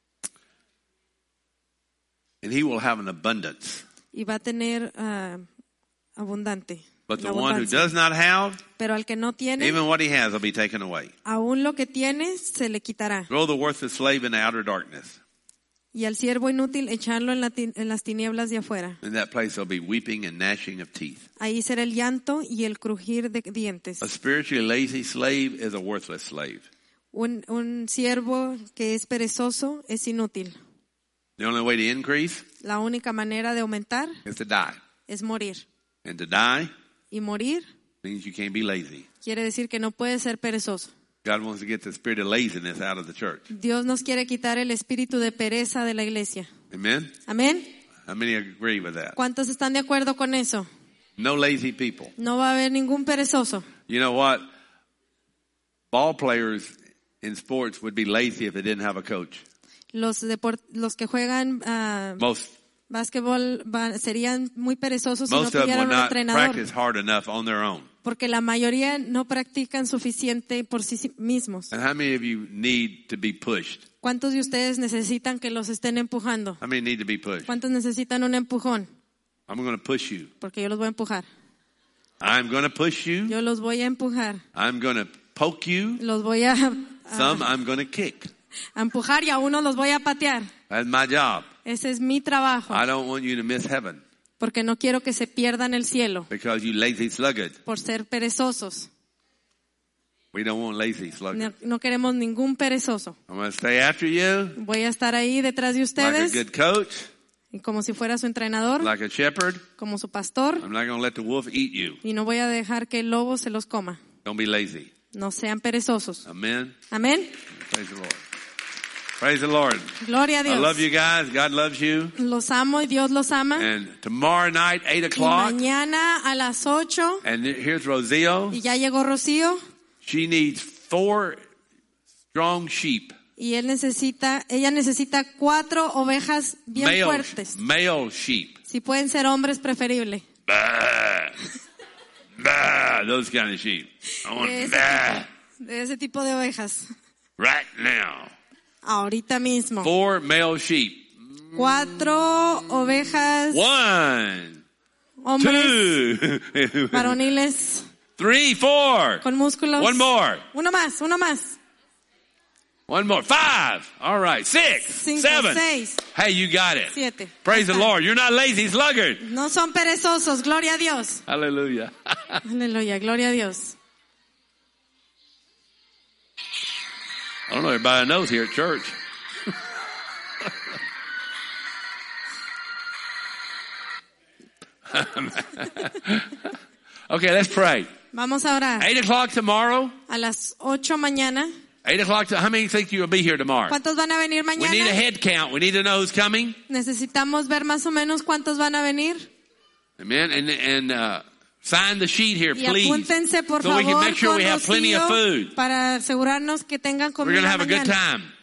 Speaker 1: and He will have an abundance.
Speaker 2: y va a tener ah, abundante.
Speaker 1: But the
Speaker 2: la
Speaker 1: one who
Speaker 2: abundancia.
Speaker 1: does not have,
Speaker 2: Pero al que no tiene,
Speaker 1: even what he has will be taken away.
Speaker 2: aún lo que tiene se le quitará.
Speaker 1: Throw the worthless slave into outer darkness.
Speaker 2: Y al siervo inútil echarlo en, la ti- en las tinieblas de afuera.
Speaker 1: In that place there'll be weeping and gnashing of teeth.
Speaker 2: Ahí será el llanto y el crujir de dientes.
Speaker 1: A spiritually lazy slave is a worthless slave.
Speaker 2: Un, un siervo que es perezoso es inútil.
Speaker 1: The only way to increase
Speaker 2: La única manera de aumentar
Speaker 1: is to die.
Speaker 2: es morir.
Speaker 1: And to die
Speaker 2: Y morir
Speaker 1: means you can't be lazy.
Speaker 2: quiere decir que no puedes ser perezoso.
Speaker 1: God wants to get the spirit of laziness out of the church.
Speaker 2: Dios nos quiere quitar el espíritu de pereza de la iglesia.
Speaker 1: Amen?
Speaker 2: Amén.
Speaker 1: How many agree with that?
Speaker 2: ¿Cuántos están de acuerdo con eso?
Speaker 1: No lazy people.
Speaker 2: No va a haber ningún perezoso.
Speaker 1: You know what? Ball players in sports would be lazy if they didn't have a coach.
Speaker 2: Los deport- los que juegan uh,
Speaker 1: Most
Speaker 2: básquetbol va- serían muy perezosos si no
Speaker 1: most of them
Speaker 2: tuvieran
Speaker 1: would
Speaker 2: un
Speaker 1: not
Speaker 2: entrenador.
Speaker 1: practice hard enough on their own.
Speaker 2: Porque la mayoría no practican suficiente por sí mismos.
Speaker 1: And how many of you need to be pushed?
Speaker 2: ¿Cuántos de ustedes necesitan que los estén empujando?
Speaker 1: How many need to be pushed?
Speaker 2: ¿Cuántos necesitan un empujón?
Speaker 1: I'm going to push you.
Speaker 2: Porque yo los voy a empujar.
Speaker 1: I'm going to push you.
Speaker 2: Yo los voy a empujar.
Speaker 1: I'm going to poke you.
Speaker 2: Los voy a, a,
Speaker 1: Some I'm going to kick.
Speaker 2: a empujar y a unos los voy a patear.
Speaker 1: That's my job.
Speaker 2: Ese es mi trabajo.
Speaker 1: I don't want you to miss heaven
Speaker 2: Porque no quiero que se pierdan el cielo
Speaker 1: because you lazy sluggard.
Speaker 2: por ser perezosos.
Speaker 1: We don't want lazy sluggard.
Speaker 2: No, no queremos ningún perezoso.
Speaker 1: I'm going to stay after you
Speaker 2: Voy a estar ahí detrás de
Speaker 1: like a
Speaker 2: ustedes
Speaker 1: good coach,
Speaker 2: y como si fuera su entrenador,
Speaker 1: like a shepherd.
Speaker 2: como su pastor,
Speaker 1: I'm not going to let the wolf eat you.
Speaker 2: y no voy a dejar que el lobo se los coma.
Speaker 1: Don't be lazy.
Speaker 2: No sean perezosos.
Speaker 1: Amen.
Speaker 2: Amén.
Speaker 1: Praise the Lord. Praise the Lord.
Speaker 2: Gloria a
Speaker 1: I
Speaker 2: Dios.
Speaker 1: love you guys. God loves you.
Speaker 2: Los amo y Dios los ama.
Speaker 1: And tomorrow night, eight
Speaker 2: Y
Speaker 1: o'clock.
Speaker 2: mañana a las ocho,
Speaker 1: And here's Rocio.
Speaker 2: y ya llegó Rocío,
Speaker 1: She needs four strong sheep.
Speaker 2: y él necesita, ella necesita cuatro ovejas bien
Speaker 1: Male,
Speaker 2: fuertes.
Speaker 1: male sheep.
Speaker 2: Si pueden ser hombres, preferible.
Speaker 1: Bah. Bah. Those kind of sheep. I want
Speaker 2: De ese,
Speaker 1: bah.
Speaker 2: tipo, de ese tipo de ovejas.
Speaker 1: Right now.
Speaker 2: Ahorita mismo.
Speaker 1: Four male sheep.
Speaker 2: Cuatro ovejas
Speaker 1: One.
Speaker 2: hombres
Speaker 1: Two.
Speaker 2: varoniles
Speaker 1: Three. Four.
Speaker 2: con músculos.
Speaker 1: One more.
Speaker 2: Uno más, uno más.
Speaker 1: One more. Five. All right. Six.
Speaker 2: Cinco,
Speaker 1: Seven.
Speaker 2: seis,
Speaker 1: Hey, you got it.
Speaker 2: siete.
Speaker 1: Praise the
Speaker 2: Ahí está.
Speaker 1: Lord. You're not lazy sluggard.
Speaker 2: No son perezosos, gloria a Dios.
Speaker 1: Hallelujah.
Speaker 2: Aleluya, gloria a Dios.
Speaker 1: I don't know everybody knows here at church. Okay, let's pray.
Speaker 2: Vamos a orar.
Speaker 1: Eight o'clock tomorrow.
Speaker 2: A las ocho mañana.
Speaker 1: Eight o'clock. To, how many think you will be here tomorrow?
Speaker 2: ¿Cuántos van a venir
Speaker 1: We need a
Speaker 2: mañana?
Speaker 1: head count. We need to know who's coming.
Speaker 2: Necesitamos ver más o menos cuántos van a venir.
Speaker 1: Amen. And and uh, sign the sheet here,
Speaker 2: Y
Speaker 1: please,
Speaker 2: apúntense por
Speaker 1: so we can
Speaker 2: favor
Speaker 1: make sure
Speaker 2: con
Speaker 1: we have plenty of
Speaker 2: Rocío
Speaker 1: food.
Speaker 2: para asegurarnos que tengan
Speaker 1: We're going
Speaker 2: comida
Speaker 1: to have a good
Speaker 2: mañana.
Speaker 1: time.